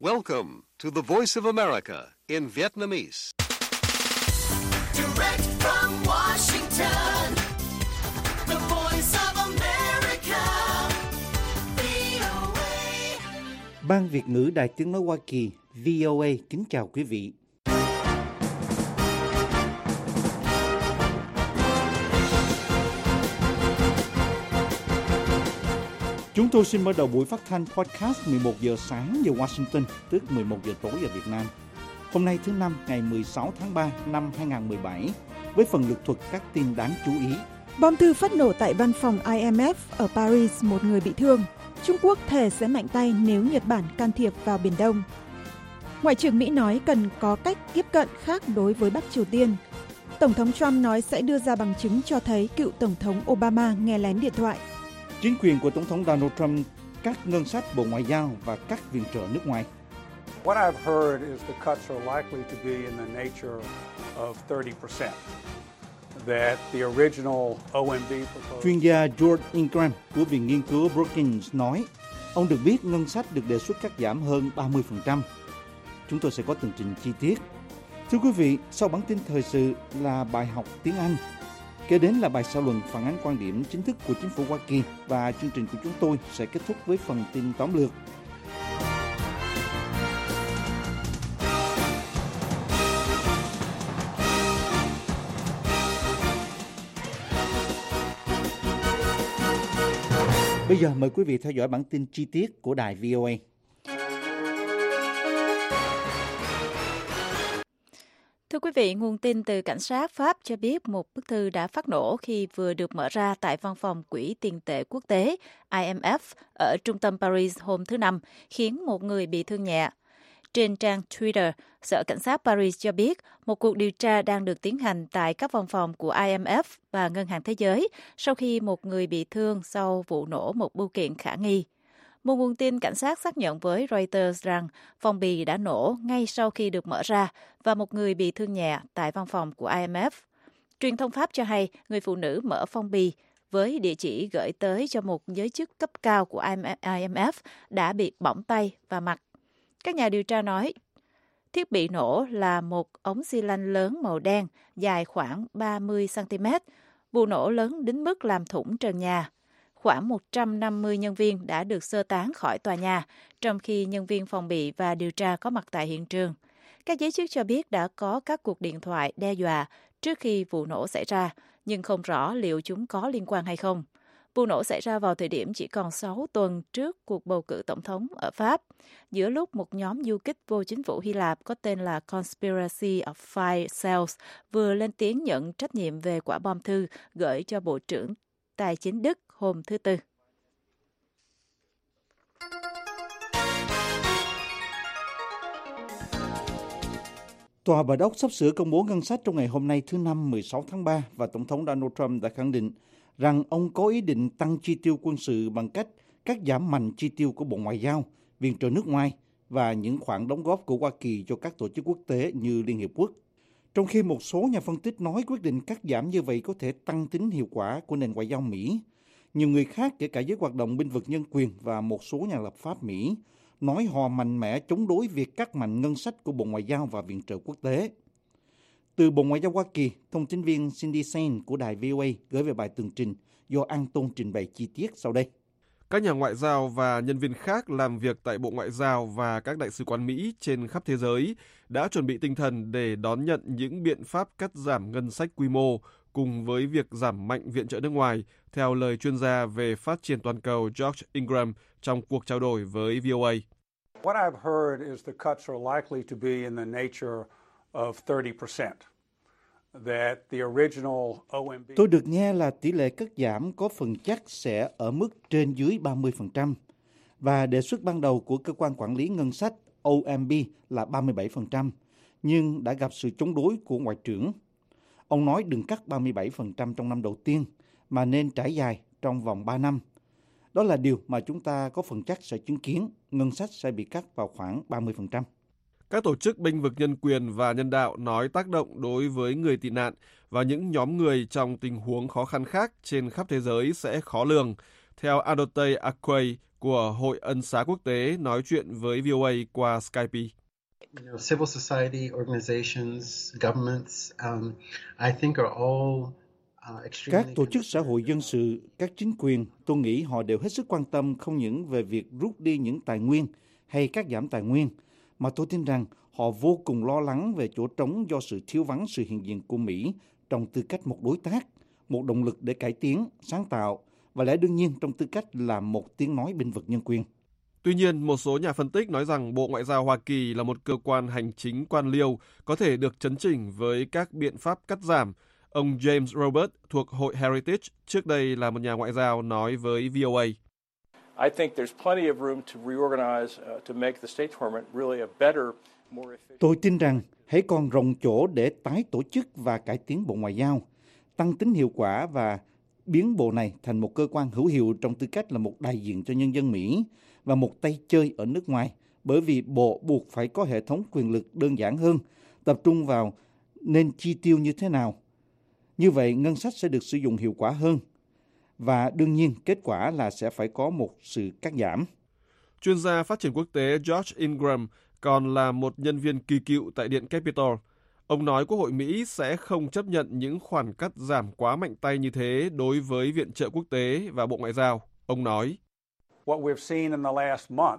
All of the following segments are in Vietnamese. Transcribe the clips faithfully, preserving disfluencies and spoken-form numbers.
Welcome to the Voice of America in Vietnamese. Direct from Washington, the Voice of America, vê o a. Ban Việt ngữ Đài Tiếng nói Hoa Kỳ vê o a kính chào quý vị. Chúng tôi xin mở đầu buổi phát thanh podcast mười một giờ sáng giờ Washington, tức mười một giờ tối giờ Việt Nam. Hôm nay thứ Năm, ngày mười sáu tháng ba năm hai không một bảy, với phần lược thuật các tin đáng chú ý. Bom thư phát nổ tại văn phòng I M F ở Paris, một người bị thương. Trung Quốc thề sẽ mạnh tay nếu Nhật Bản can thiệp vào Biển Đông. Ngoại trưởng Mỹ nói cần có cách tiếp cận khác đối với Bắc Triều Tiên. Tổng thống Trump nói sẽ đưa ra bằng chứng cho thấy cựu Tổng thống Obama nghe lén điện thoại. Chính quyền của Tổng thống Donald Trump cắt ngân sách Bộ Ngoại giao và cắt viện trợ nước ngoài. What I've heard is the cuts are likely to be in the nature of thirty percent. That the original O M B proposal... Chuyên gia George Ingram của Viện Nghiên cứu Brookings nói, ông được biết ngân sách được đề xuất cắt giảm hơn ba mươi phần trăm. Chúng tôi sẽ có tường trình chi tiết. Thưa quý vị, sau bản tin thời sự là bài học tiếng Anh. Kế đến là bài xã luận phản ánh quan điểm chính thức của chính phủ Hoa Kỳ và chương trình của chúng tôi sẽ kết thúc với phần tin tóm lược. Bây giờ mời quý vị theo dõi bản tin chi tiết của đài vê o a. Thưa quý vị, nguồn tin từ cảnh sát Pháp cho biết một bức thư đã phát nổ khi vừa được mở ra tại văn phòng Quỹ tiền tệ quốc tế I M F ở trung tâm Paris hôm thứ Năm, khiến một người bị thương nhẹ. Trên trang Twitter, Sở Cảnh sát Paris cho biết một cuộc điều tra đang được tiến hành tại các văn phòng của I M F và Ngân hàng Thế giới sau khi một người bị thương sau vụ nổ một bưu kiện khả nghi. Một nguồn tin cảnh sát xác nhận với Reuters rằng phong bì đã nổ ngay sau khi được mở ra và một người bị thương nhẹ tại văn phòng của I M F. Truyền thông Pháp cho hay người phụ nữ mở phong bì với địa chỉ gửi tới cho một giới chức cấp cao của I M F đã bị bỏng tay và mặt. Các nhà điều tra nói thiết bị nổ là một ống xi lanh lớn màu đen dài khoảng ba mươi xăng-ti-mét. Vụ nổ lớn đến mức làm thủng trần nhà. Khoảng một trăm năm mươi nhân viên đã được sơ tán khỏi tòa nhà, trong khi nhân viên phòng bị và điều tra có mặt tại hiện trường. Các giới chức cho biết đã có các cuộc điện thoại đe dọa trước khi vụ nổ xảy ra, nhưng không rõ liệu chúng có liên quan hay không. Vụ nổ xảy ra vào thời điểm chỉ còn sáu tuần trước cuộc bầu cử tổng thống ở Pháp, giữa lúc một nhóm du kích vô chính phủ Hy Lạp có tên là Conspiracy of Five Cells vừa lên tiếng nhận trách nhiệm về quả bom thư gửi cho Bộ trưởng Tài chính Đức hôm thứ Tư. Tòa Bạch Ốc sắp sửa công bố ngân sách trong ngày hôm nay thứ Năm mười sáu tháng ba và Tổng thống Donald Trump đã khẳng định rằng ông có ý định tăng chi tiêu quân sự bằng cách cắt giảm mạnh chi tiêu của Bộ Ngoại giao, viện trợ nước ngoài và những khoản đóng góp của Hoa Kỳ cho các tổ chức quốc tế như Liên Hiệp Quốc. Trong khi một số nhà phân tích nói quyết định cắt giảm như vậy có thể tăng tính hiệu quả của nền ngoại giao Mỹ, nhiều người khác, kể cả giới hoạt động bênh vực nhân quyền và một số nhà lập pháp Mỹ, nói họ mạnh mẽ chống đối việc cắt mạnh ngân sách của Bộ Ngoại giao và viện trợ quốc tế. Từ Bộ Ngoại giao Hoa Kỳ, thông tin viên Cindy Saine của đài vê o a gửi về bài tường trình do An Tôn trình bày chi tiết sau đây. Các nhà ngoại giao và nhân viên khác làm việc tại Bộ Ngoại giao và các đại sứ quán Mỹ trên khắp thế giới đã chuẩn bị tinh thần để đón nhận những biện pháp cắt giảm ngân sách quy mô cùng với việc giảm mạnh viện trợ nước ngoài, theo lời chuyên gia về phát triển toàn cầu George Ingram trong cuộc trao đổi với vê o a. What I've heard is the cuts are likely to be in the nature of thirty percent. That the original O M B... Tôi được nghe là tỷ lệ cắt giảm có phần chắc sẽ ở mức trên dưới ba mươi phần trăm và đề xuất ban đầu của cơ quan quản lý ngân sách O M B là ba mươi bảy phần trăm, nhưng đã gặp sự chống đối của Ngoại trưởng. Ông nói đừng cắt ba mươi bảy phần trăm trong năm đầu tiên, mà nên trải dài trong vòng ba năm. Đó là điều mà chúng ta có phần chắc sẽ chứng kiến, ngân sách sẽ bị cắt vào khoảng ba mươi phần trăm. Các tổ chức bênh vực nhân quyền và nhân đạo nói tác động đối với người tị nạn và những nhóm người trong tình huống khó khăn khác trên khắp thế giới sẽ khó lường, theo Adotei Akwei của Hội Ân xá Quốc tế nói chuyện với vê o a qua Skype. You know, civil society organizations, governments, um, I think are all uh, extremely Các tổ chức xã hội dân sự, các chính quyền, tôi nghĩ họ đều hết sức quan tâm không những về việc rút đi những tài nguyên hay cắt giảm tài nguyên, mà tôi tin rằng họ vô cùng lo lắng về chỗ trống do sự thiếu vắng sự hiện diện của Mỹ trong tư cách một đối tác, một động lực để cải tiến, sáng tạo và lẽ đương nhiên trong tư cách là một tiếng nói bênh vực nhân quyền. Tuy nhiên, một số nhà phân tích nói rằng Bộ Ngoại giao Hoa Kỳ là một cơ quan hành chính quan liêu có thể được chấn chỉnh với các biện pháp cắt giảm. Ông James Robert thuộc Hội Heritage, trước đây là một nhà ngoại giao, nói với vê o a. I think there's plenty of room to reorganize uh, to make the State Department really a better, more efficient. Tôi tin rằng hãy còn rộng chỗ để tái tổ chức và cải tiến Bộ Ngoại giao, tăng tính hiệu quả và biến bộ này thành một cơ quan hữu hiệu trong tư cách là một đại diện cho nhân dân Mỹ và một tay chơi ở nước ngoài, bởi vì bộ buộc phải có hệ thống quyền lực đơn giản hơn, tập trung vào nên chi tiêu như thế nào. Như vậy, ngân sách sẽ được sử dụng hiệu quả hơn. Và đương nhiên, kết quả là sẽ phải có một sự cắt giảm. Chuyên gia phát triển quốc tế George Ingram còn là một nhân viên kỳ cựu tại Điện Capitol. Ông nói Quốc hội Mỹ sẽ không chấp nhận những khoản cắt giảm quá mạnh tay như thế đối với viện trợ quốc tế và Bộ Ngoại giao. Ông nói, What we've seen in the last month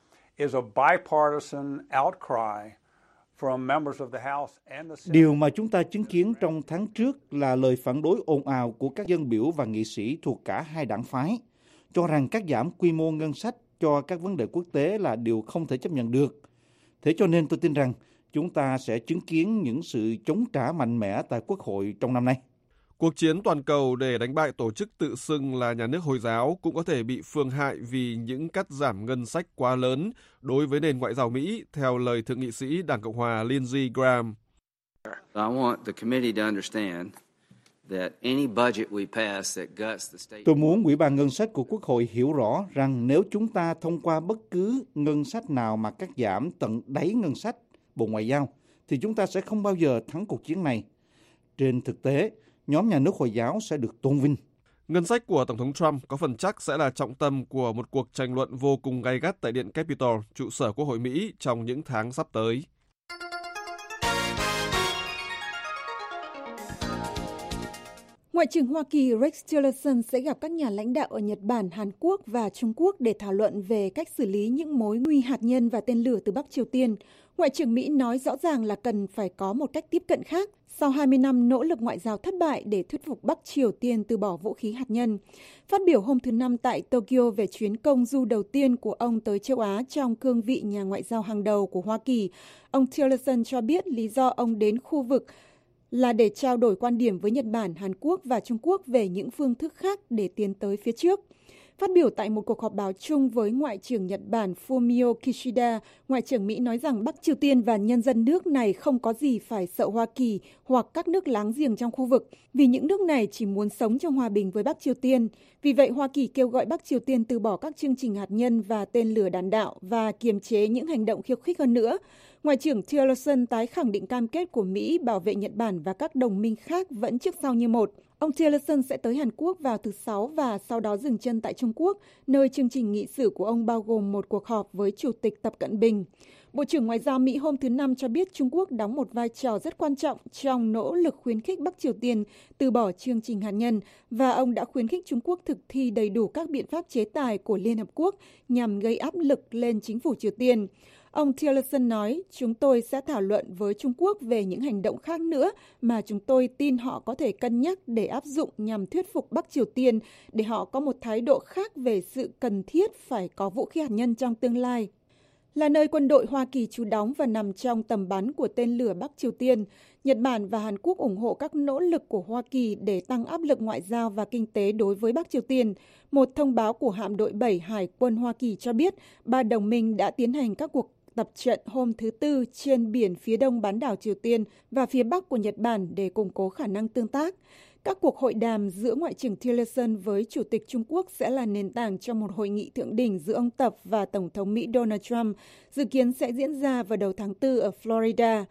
is a bipartisan outcry from members of the House and the Senate. Điều mà chúng ta chứng kiến trong tháng trước là lời phản đối ồn ào của các dân biểu và nghị sĩ thuộc cả hai đảng phái, cho rằng cắt giảm quy mô ngân sách cho các vấn đề quốc tế là điều không thể chấp nhận được. Thế cho nên tôi tin rằng chúng ta sẽ chứng kiến những sự chống trả mạnh mẽ tại Quốc hội trong năm nay. Cuộc chiến toàn cầu để đánh bại tổ chức tự xưng là nhà nước Hồi giáo cũng có thể bị phương hại vì những cắt giảm ngân sách quá lớn đối với nền ngoại giao Mỹ, theo lời Thượng nghị sĩ Đảng Cộng hòa Lindsey Graham. I want the committee to understand that any budget we pass that guts the state. Tôi muốn Ủy ban Ngân sách của Quốc hội hiểu rõ rằng nếu chúng ta thông qua bất cứ ngân sách nào mà cắt giảm tận đáy ngân sách Bộ Ngoại giao, thì chúng ta sẽ không bao giờ thắng cuộc chiến này. Trên thực tế, nhóm nhà nước Hồi giáo sẽ được tôn vinh. Ngân sách của Tổng thống Trump có phần chắc sẽ là trọng tâm của một cuộc tranh luận vô cùng gay gắt tại Điện Capitol, trụ sở Quốc hội Mỹ trong những tháng sắp tới. Ngoại trưởng Hoa Kỳ Rex Tillerson sẽ gặp các nhà lãnh đạo ở Nhật Bản, Hàn Quốc và Trung Quốc để thảo luận về cách xử lý những mối nguy hạt nhân và tên lửa từ Bắc Triều Tiên. Ngoại trưởng Mỹ nói rõ ràng là cần phải có một cách tiếp cận khác sau hai mươi năm nỗ lực ngoại giao thất bại để thuyết phục Bắc Triều Tiên từ bỏ vũ khí hạt nhân. Phát biểu hôm thứ Năm tại Tokyo về chuyến công du đầu tiên của ông tới châu Á trong cương vị nhà ngoại giao hàng đầu của Hoa Kỳ, ông Tillerson cho biết lý do ông đến khu vực là để trao đổi quan điểm với Nhật Bản, Hàn Quốc và Trung Quốc về những phương thức khác để tiến tới phía trước. Phát biểu tại một cuộc họp báo chung với Ngoại trưởng Nhật Bản Fumio Kishida, Ngoại trưởng Mỹ nói rằng Bắc Triều Tiên và nhân dân nước này không có gì phải sợ Hoa Kỳ hoặc các nước láng giềng trong khu vực, vì những nước này chỉ muốn sống trong hòa bình với Bắc Triều Tiên. Vì vậy, Hoa Kỳ kêu gọi Bắc Triều Tiên từ bỏ các chương trình hạt nhân và tên lửa đạn đạo và kiềm chế những hành động khiêu khích hơn nữa. Ngoại trưởng Tillerson tái khẳng định cam kết của Mỹ bảo vệ Nhật Bản và các đồng minh khác vẫn trước sau như một. Ông Tillerson sẽ tới Hàn Quốc vào thứ Sáu và sau đó dừng chân tại Trung Quốc, nơi chương trình nghị sự của ông bao gồm một cuộc họp với Chủ tịch Tập Cận Bình. Bộ trưởng Ngoại giao Mỹ hôm thứ Năm cho biết Trung Quốc đóng một vai trò rất quan trọng trong nỗ lực khuyến khích Bắc Triều Tiên từ bỏ chương trình hạt nhân, và ông đã khuyến khích Trung Quốc thực thi đầy đủ các biện pháp chế tài của Liên Hợp Quốc nhằm gây áp lực lên chính phủ Triều Tiên. Ông Tillerson nói, chúng tôi sẽ thảo luận với Trung Quốc về những hành động khác nữa mà chúng tôi tin họ có thể cân nhắc để áp dụng nhằm thuyết phục Bắc Triều Tiên để họ có một thái độ khác về sự cần thiết phải có vũ khí hạt nhân trong tương lai. Là nơi quân đội Hoa Kỳ trú đóng và nằm trong tầm bắn của tên lửa Bắc Triều Tiên, Nhật Bản và Hàn Quốc ủng hộ các nỗ lực của Hoa Kỳ để tăng áp lực ngoại giao và kinh tế đối với Bắc Triều Tiên. Một thông báo của hạm đội bảy Hải quân Hoa Kỳ cho biết ba đồng minh đã tiến hành các cuộc tập trận hôm thứ Tư trên biển phía đông bán đảo Triều Tiên và phía bắc của Nhật Bản để củng cố khả năng tương tác. Các cuộc hội đàm giữa Ngoại trưởng Tillerson với Chủ tịch Trung Quốc sẽ là nền tảng cho một hội nghị thượng đỉnh giữa ông Tập và Tổng thống Mỹ Donald Trump, dự kiến sẽ diễn ra vào đầu tháng Tư ở Florida.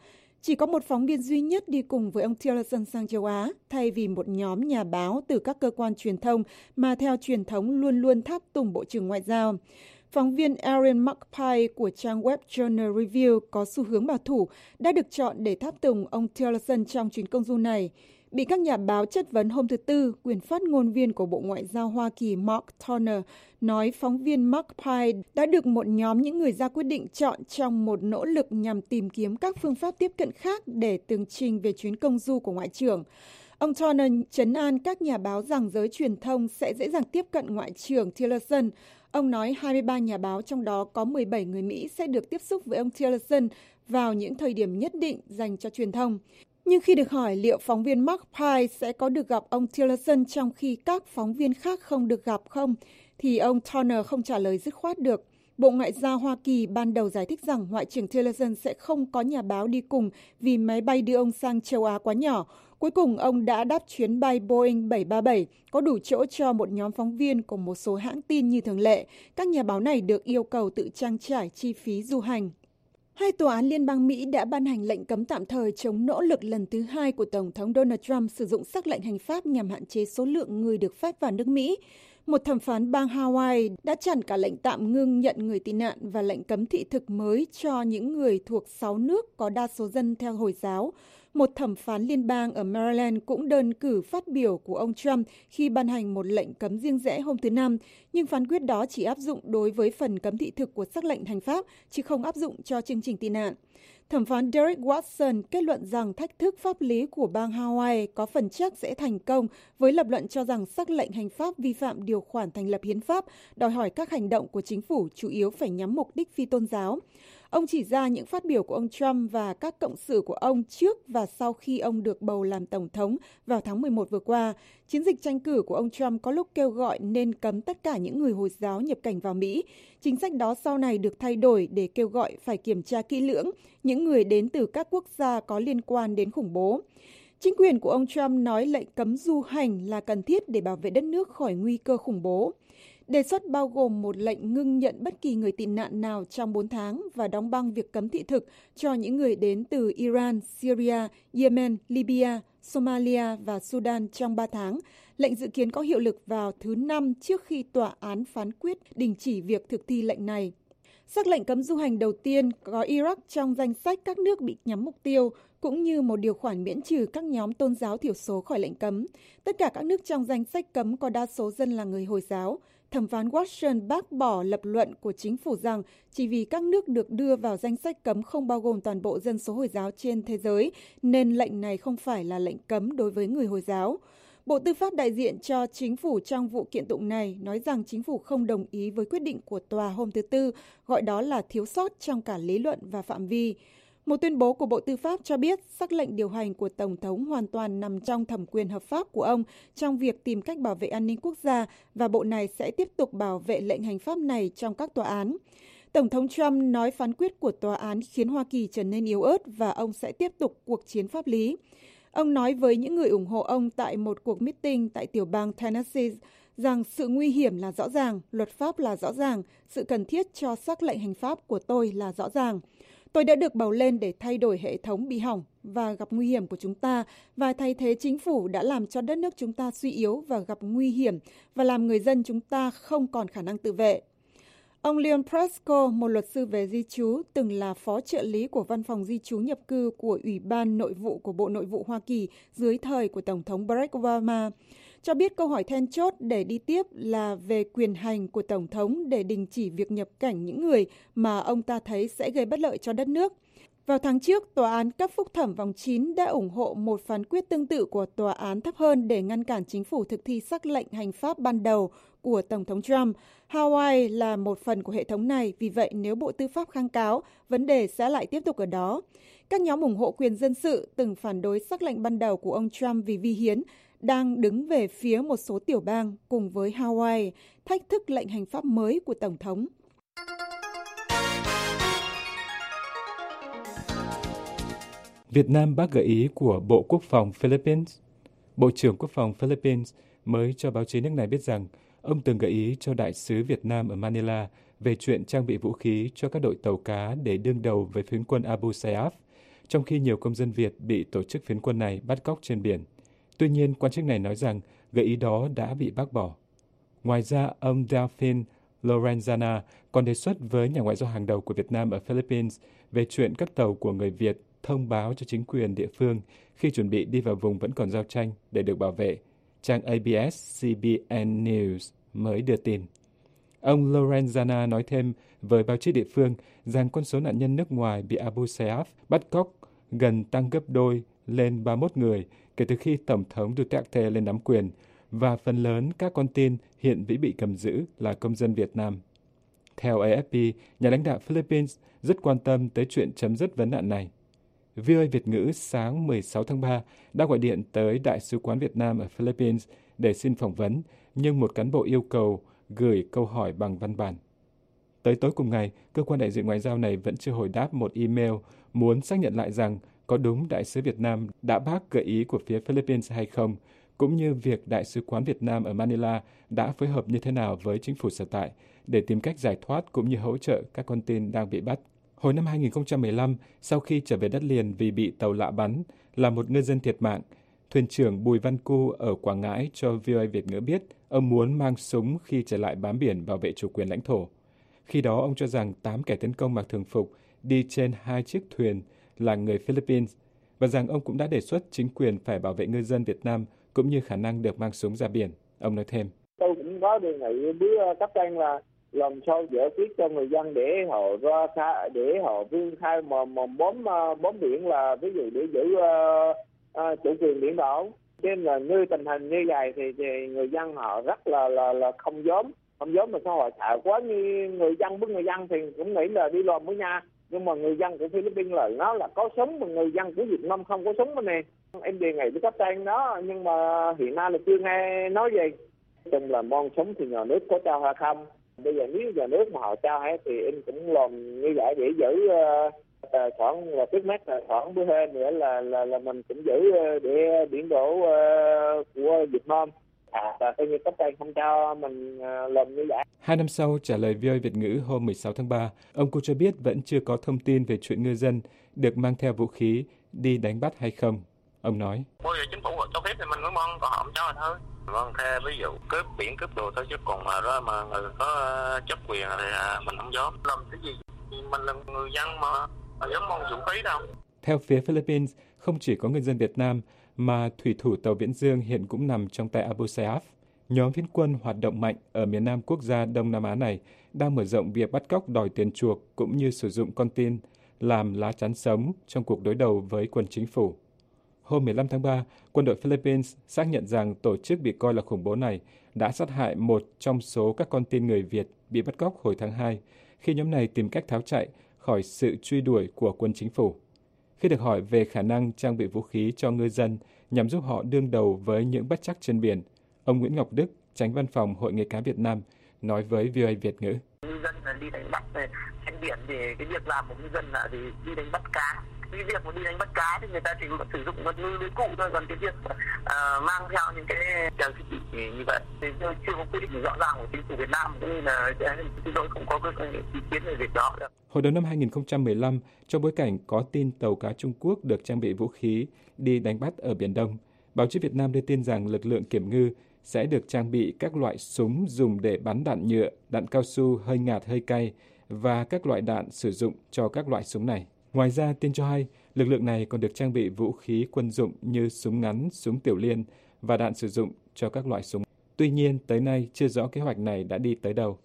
Chỉ có một phóng viên duy nhất đi cùng với ông Tillerson sang châu Á, thay vì một nhóm nhà báo từ các cơ quan truyền thông mà theo truyền thống luôn luôn tháp tùng Bộ trưởng Ngoại giao. Phóng viên Erin McPhee của trang web Journal Review có xu hướng bảo thủ đã được chọn để tháp tùng ông Tillerson trong chuyến công du này. Bị các nhà báo chất vấn hôm thứ Tư, quyền phát ngôn viên của Bộ Ngoại giao Hoa Kỳ Mark Toner nói phóng viên McPhee đã được một nhóm những người ra quyết định chọn trong một nỗ lực nhằm tìm kiếm các phương pháp tiếp cận khác để tường trình về chuyến công du của Ngoại trưởng. Ông Toner trấn an các nhà báo rằng giới truyền thông sẽ dễ dàng tiếp cận Ngoại trưởng Tillerson. Ông nói hai mươi ba nhà báo, trong đó có mười bảy người Mỹ, sẽ được tiếp xúc với ông Tillerson vào những thời điểm nhất định dành cho truyền thông. Nhưng khi được hỏi liệu phóng viên Mark Pye sẽ có được gặp ông Tillerson trong khi các phóng viên khác không được gặp không, thì ông Toner không trả lời dứt khoát được. Bộ Ngoại giao Hoa Kỳ ban đầu giải thích rằng Ngoại trưởng Tillerson sẽ không có nhà báo đi cùng vì máy bay đưa ông sang châu Á quá nhỏ. Cuối cùng, ông đã đáp chuyến bay Boeing bảy ba bảy, có đủ chỗ cho một nhóm phóng viên của một số hãng tin như thường lệ. Các nhà báo này được yêu cầu tự trang trải chi phí du hành. Hai tòa án liên bang Mỹ đã ban hành lệnh cấm tạm thời chống nỗ lực lần thứ hai của Tổng thống Donald Trump sử dụng sắc lệnh hành pháp nhằm hạn chế số lượng người được phép vào nước Mỹ. Một thẩm phán bang Hawaii đã chặn cả lệnh tạm ngưng nhận người tị nạn và lệnh cấm thị thực mới cho những người thuộc sáu nước có đa số dân theo Hồi giáo. Một thẩm phán liên bang ở Maryland cũng đơn cử phát biểu của ông Trump khi ban hành một lệnh cấm riêng rẽ hôm thứ Năm, nhưng phán quyết đó chỉ áp dụng đối với phần cấm thị thực của sắc lệnh hành pháp, chứ không áp dụng cho chương trình tị nạn. Thẩm phán Derek Watson kết luận rằng thách thức pháp lý của bang Hawaii có phần chắc sẽ thành công, với lập luận cho rằng sắc lệnh hành pháp vi phạm điều khoản thành lập hiến pháp, đòi hỏi các hành động của chính phủ chủ yếu phải nhắm mục đích phi tôn giáo. Ông chỉ ra những phát biểu của ông Trump và các cộng sự của ông trước và sau khi ông được bầu làm tổng thống vào tháng mười một vừa qua. Chiến dịch tranh cử của ông Trump có lúc kêu gọi nên cấm tất cả những người Hồi giáo nhập cảnh vào Mỹ. Chính sách đó sau này được thay đổi để kêu gọi phải kiểm tra kỹ lưỡng những người đến từ các quốc gia có liên quan đến khủng bố. Chính quyền của ông Trump nói lệnh cấm du hành là cần thiết để bảo vệ đất nước khỏi nguy cơ khủng bố. Đề xuất bao gồm một lệnh ngưng nhận bất kỳ người tị nạn nào trong bốn tháng và đóng băng việc cấm thị thực cho những người đến từ Iran, Syria, Yemen, Libya, Somalia và Sudan trong ba tháng. Lệnh dự kiến có hiệu lực vào thứ Năm trước khi tòa án phán quyết đình chỉ việc thực thi lệnh này. Sắc lệnh cấm du hành đầu tiên có Iraq trong danh sách các nước bị nhắm mục tiêu, cũng như một điều khoản miễn trừ các nhóm tôn giáo thiểu số khỏi lệnh cấm. Tất cả các nước trong danh sách cấm có đa số dân là người Hồi giáo. Thẩm phán Watson bác bỏ lập luận của chính phủ rằng chỉ vì các nước được đưa vào danh sách cấm không bao gồm toàn bộ dân số Hồi giáo trên thế giới, nên lệnh này không phải là lệnh cấm đối với người Hồi giáo. Bộ Tư pháp đại diện cho chính phủ trong vụ kiện tụng này nói rằng chính phủ không đồng ý với quyết định của tòa hôm thứ Tư, gọi đó là thiếu sót trong cả lý luận và phạm vi. Một tuyên bố của Bộ Tư pháp cho biết sắc lệnh điều hành của Tổng thống hoàn toàn nằm trong thẩm quyền hợp pháp của ông trong việc tìm cách bảo vệ an ninh quốc gia, và bộ này sẽ tiếp tục bảo vệ lệnh hành pháp này trong các tòa án. Tổng thống Trump nói phán quyết của tòa án khiến Hoa Kỳ trở nên yếu ớt và ông sẽ tiếp tục cuộc chiến pháp lý. Ông nói với những người ủng hộ ông tại một cuộc meeting tại tiểu bang Tennessee rằng sự nguy hiểm là rõ ràng, luật pháp là rõ ràng, sự cần thiết cho sắc lệnh hành pháp của tôi là rõ ràng. Tôi đã được bầu lên để thay đổi hệ thống bị hỏng và gặp nguy hiểm của chúng ta, và thay thế chính phủ đã làm cho đất nước chúng ta suy yếu và gặp nguy hiểm, và làm người dân chúng ta không còn khả năng tự vệ. Ông Leon Presko, một luật sư về di trú, từng là phó trợ lý của Văn phòng Di trú nhập cư của Ủy ban Nội vụ của Bộ Nội vụ Hoa Kỳ dưới thời của Tổng thống Barack Obama, cho biết câu hỏi then chốt để đi tiếp là về quyền hành của Tổng thống để đình chỉ việc nhập cảnh những người mà ông ta thấy sẽ gây bất lợi cho đất nước. Vào tháng trước, Tòa án cấp phúc thẩm vòng chín đã ủng hộ một phán quyết tương tự của tòa án thấp hơn để ngăn cản chính phủ thực thi sắc lệnh hành pháp ban đầu của Tổng thống Trump. Hawaii là một phần của hệ thống này, vì vậy nếu Bộ Tư pháp kháng cáo, vấn đề sẽ lại tiếp tục ở đó. Các nhóm ủng hộ quyền dân sự từng phản đối sắc lệnh ban đầu của ông Trump vì vi hiến, đang đứng về phía một số tiểu bang cùng với Hawaii, thách thức lệnh hành pháp mới của Tổng thống. Việt Nam bác gợi ý của Bộ Quốc phòng Philippines. Bộ trưởng Quốc phòng Philippines mới cho báo chí nước này biết rằng ông từng gợi ý cho đại sứ Việt Nam ở Manila về chuyện trang bị vũ khí cho các đội tàu cá để đương đầu với phiến quân Abu Sayyaf, trong khi nhiều công dân Việt bị tổ chức phiến quân này bắt cóc trên biển. Tuy nhiên, quan chức này nói rằng gợi ý đó đã bị bác bỏ. Ngoài ra, ông Delfin Lorenzana còn đề xuất với nhà ngoại giao hàng đầu của Việt Nam ở Philippines về chuyện các tàu của người Việt thông báo cho chính quyền địa phương khi chuẩn bị đi vào vùng vẫn còn giao tranh để được bảo vệ, trang a bê ét xê bê en News mới đưa tin. Ông Lorenzana nói thêm với báo chí địa phương rằng con số nạn nhân nước ngoài bị Abu Sayyaf bắt cóc gần tăng gấp đôi lên ba mươi mốt người kể từ khi Tổng thống Duterte lên nắm quyền, và phần lớn các con tin hiện vẫn bị cầm giữ là công dân Việt Nam. Theo a ép pê, nhà lãnh đạo Philippines rất quan tâm tới chuyện chấm dứt vấn nạn này. vê o a Việt ngữ sáng mười sáu tháng ba đã gọi điện tới Đại sứ quán Việt Nam ở Philippines để xin phỏng vấn, nhưng một cán bộ yêu cầu gửi câu hỏi bằng văn bản. Tới tối cùng ngày, cơ quan đại diện ngoại giao này vẫn chưa hồi đáp một email muốn xác nhận lại rằng có đúng Đại sứ Việt Nam đã bác gợi ý của phía Philippines hay không, cũng như việc Đại sứ quán Việt Nam ở Manila đã phối hợp như thế nào với chính phủ sở tại để tìm cách giải thoát cũng như hỗ trợ các con tin đang bị bắt. Hồi năm hai nghìn không trăm mười lăm, sau khi trở về đất liền vì bị tàu lạ bắn, là một ngư dân thiệt mạng, thuyền trưởng Bùi Văn Cu ở Quảng Ngãi cho vê o a Việt ngữ biết ông muốn mang súng khi trở lại bám biển bảo vệ chủ quyền lãnh thổ. Khi đó, ông cho rằng tám kẻ tấn công mặc thường phục đi trên hai chiếc thuyền là người Philippines, và rằng ông cũng đã đề xuất chính quyền phải bảo vệ ngư dân Việt Nam cũng như khả năng được mang súng ra biển. Ông nói thêm. Tôi cũng có đề nghị với cấp trên là làm sao giải quyết cho người dân để họ ra khai, để họ vươn khai mà mà bóm bóm biển, là ví dụ để giữ uh, uh, chủ quyền biển đảo. Nên là như tình hình như vậy thì, thì người dân họ rất là là là không dám không dám mà sao họ sợ quá. Như người dân với người dân thì cũng nghĩ là đi làm với nhau, nhưng mà người dân của Philippines là nó là có súng, mà người dân của Việt Nam không có súng mà nè. Em đề nghị với cấp trên đó, nhưng mà hiện nay là chưa nghe nói gì. Chung là mong súng thì nhà nước có trao hay không. Bây giờ nếu nhà nước mà họ trao hết thì em cũng làm như vậy để giữ uh, tài khoản, là trước mắt tài khoản bữa hơn nữa là là là mình cũng giữ uh, để biển đảo uh, của Việt Nam. À, và coi như cấp trên không cho mình uh, làm như vậy. Hai năm sau trả lời vê o a Việt ngữ hôm mười sáu tháng ba, ông Cu cho biết vẫn chưa có thông tin về chuyện ngư dân được mang theo vũ khí đi đánh bắt hay không. Ông nói. Bây giờ chính phủ cho phép thì mình mới mong, còn họ không cho thôi. Vâng, theo ví dụ cướp biển cướp đồ thôi, chứ còn mà đó mà người có chấp quyền thì mình không dám làm cái gì. Mình là người dân mà không dám mong vũ khí đâu. Theo phía Philippines, không chỉ có ngư dân Việt Nam mà thủy thủ tàu Viễn Dương hiện cũng nằm trong tay Abu Sayyaf. Nhóm phiến quân hoạt động mạnh ở miền Nam quốc gia Đông Nam Á này đang mở rộng việc bắt cóc đòi tiền chuộc cũng như sử dụng con tin làm lá chắn sống trong cuộc đối đầu với quân chính phủ. Hôm mười lăm tháng ba, quân đội Philippines xác nhận rằng tổ chức bị coi là khủng bố này đã sát hại một trong số các con tin người Việt bị bắt cóc hồi tháng hai, khi nhóm này tìm cách tháo chạy khỏi sự truy đuổi của quân chính phủ. Khi được hỏi về khả năng trang bị vũ khí cho ngư dân nhằm giúp họ đương đầu với những bất trắc trên biển, ông Nguyễn Ngọc Đức, Chánh Văn phòng Hội Nghề cá Việt Nam, nói với vê o a Việt ngữ. Ngư dân đi đánh bắt trên biển thì cái việc làm của ngư dân là gì? Đi đánh bắt cá. Cái việc mà đi đánh bắt cá thì người ta chỉ sử dụng một ngư lưới cụ thôi, còn cái việc uh, mang theo những cái trang thiết bị như vậy thì chưa có quy định rõ ràng của chính phủ Việt Nam, cũng như là chúng tôi không có cái ý kiến về việc đó. Hồi đầu năm hai nghìn không trăm mười lăm, trong bối cảnh có tin tàu cá Trung Quốc được trang bị vũ khí đi đánh bắt ở Biển Đông, báo chí Việt Nam đưa tin rằng lực lượng kiểm ngư sẽ được trang bị các loại súng dùng để bắn đạn nhựa, đạn cao su hơi ngạt hơi cay và các loại đạn sử dụng cho các loại súng này. Ngoài ra, tin cho hay, lực lượng này còn được trang bị vũ khí quân dụng như súng ngắn, súng tiểu liên và đạn sử dụng cho các loại súng. Tuy nhiên, tới nay chưa rõ kế hoạch này đã đi tới đâu.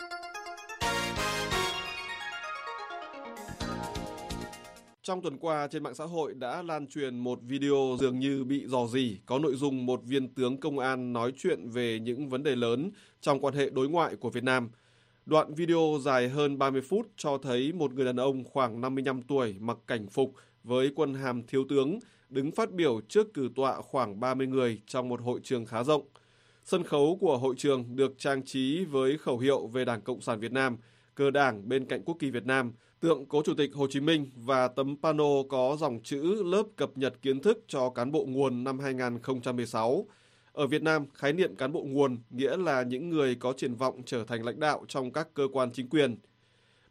Trong tuần qua, trên mạng xã hội đã lan truyền một video dường như bị rò rỉ, có nội dung một viên tướng công an nói chuyện về những vấn đề lớn trong quan hệ đối ngoại của Việt Nam. Đoạn video dài hơn ba mươi phút cho thấy một người đàn ông khoảng năm mươi lăm tuổi mặc cảnh phục với quân hàm thiếu tướng đứng phát biểu trước cử tọa khoảng ba mươi người trong một hội trường khá rộng. Sân khấu của hội trường được trang trí với khẩu hiệu về Đảng Cộng sản Việt Nam, cờ đảng bên cạnh quốc kỳ Việt Nam, tượng cố Chủ tịch Hồ Chí Minh và tấm pano có dòng chữ lớp cập nhật kiến thức cho cán bộ nguồn năm hai nghìn không trăm mười sáu. Ở Việt Nam, khái niệm cán bộ nguồn nghĩa là những người có triển vọng trở thành lãnh đạo trong các cơ quan chính quyền.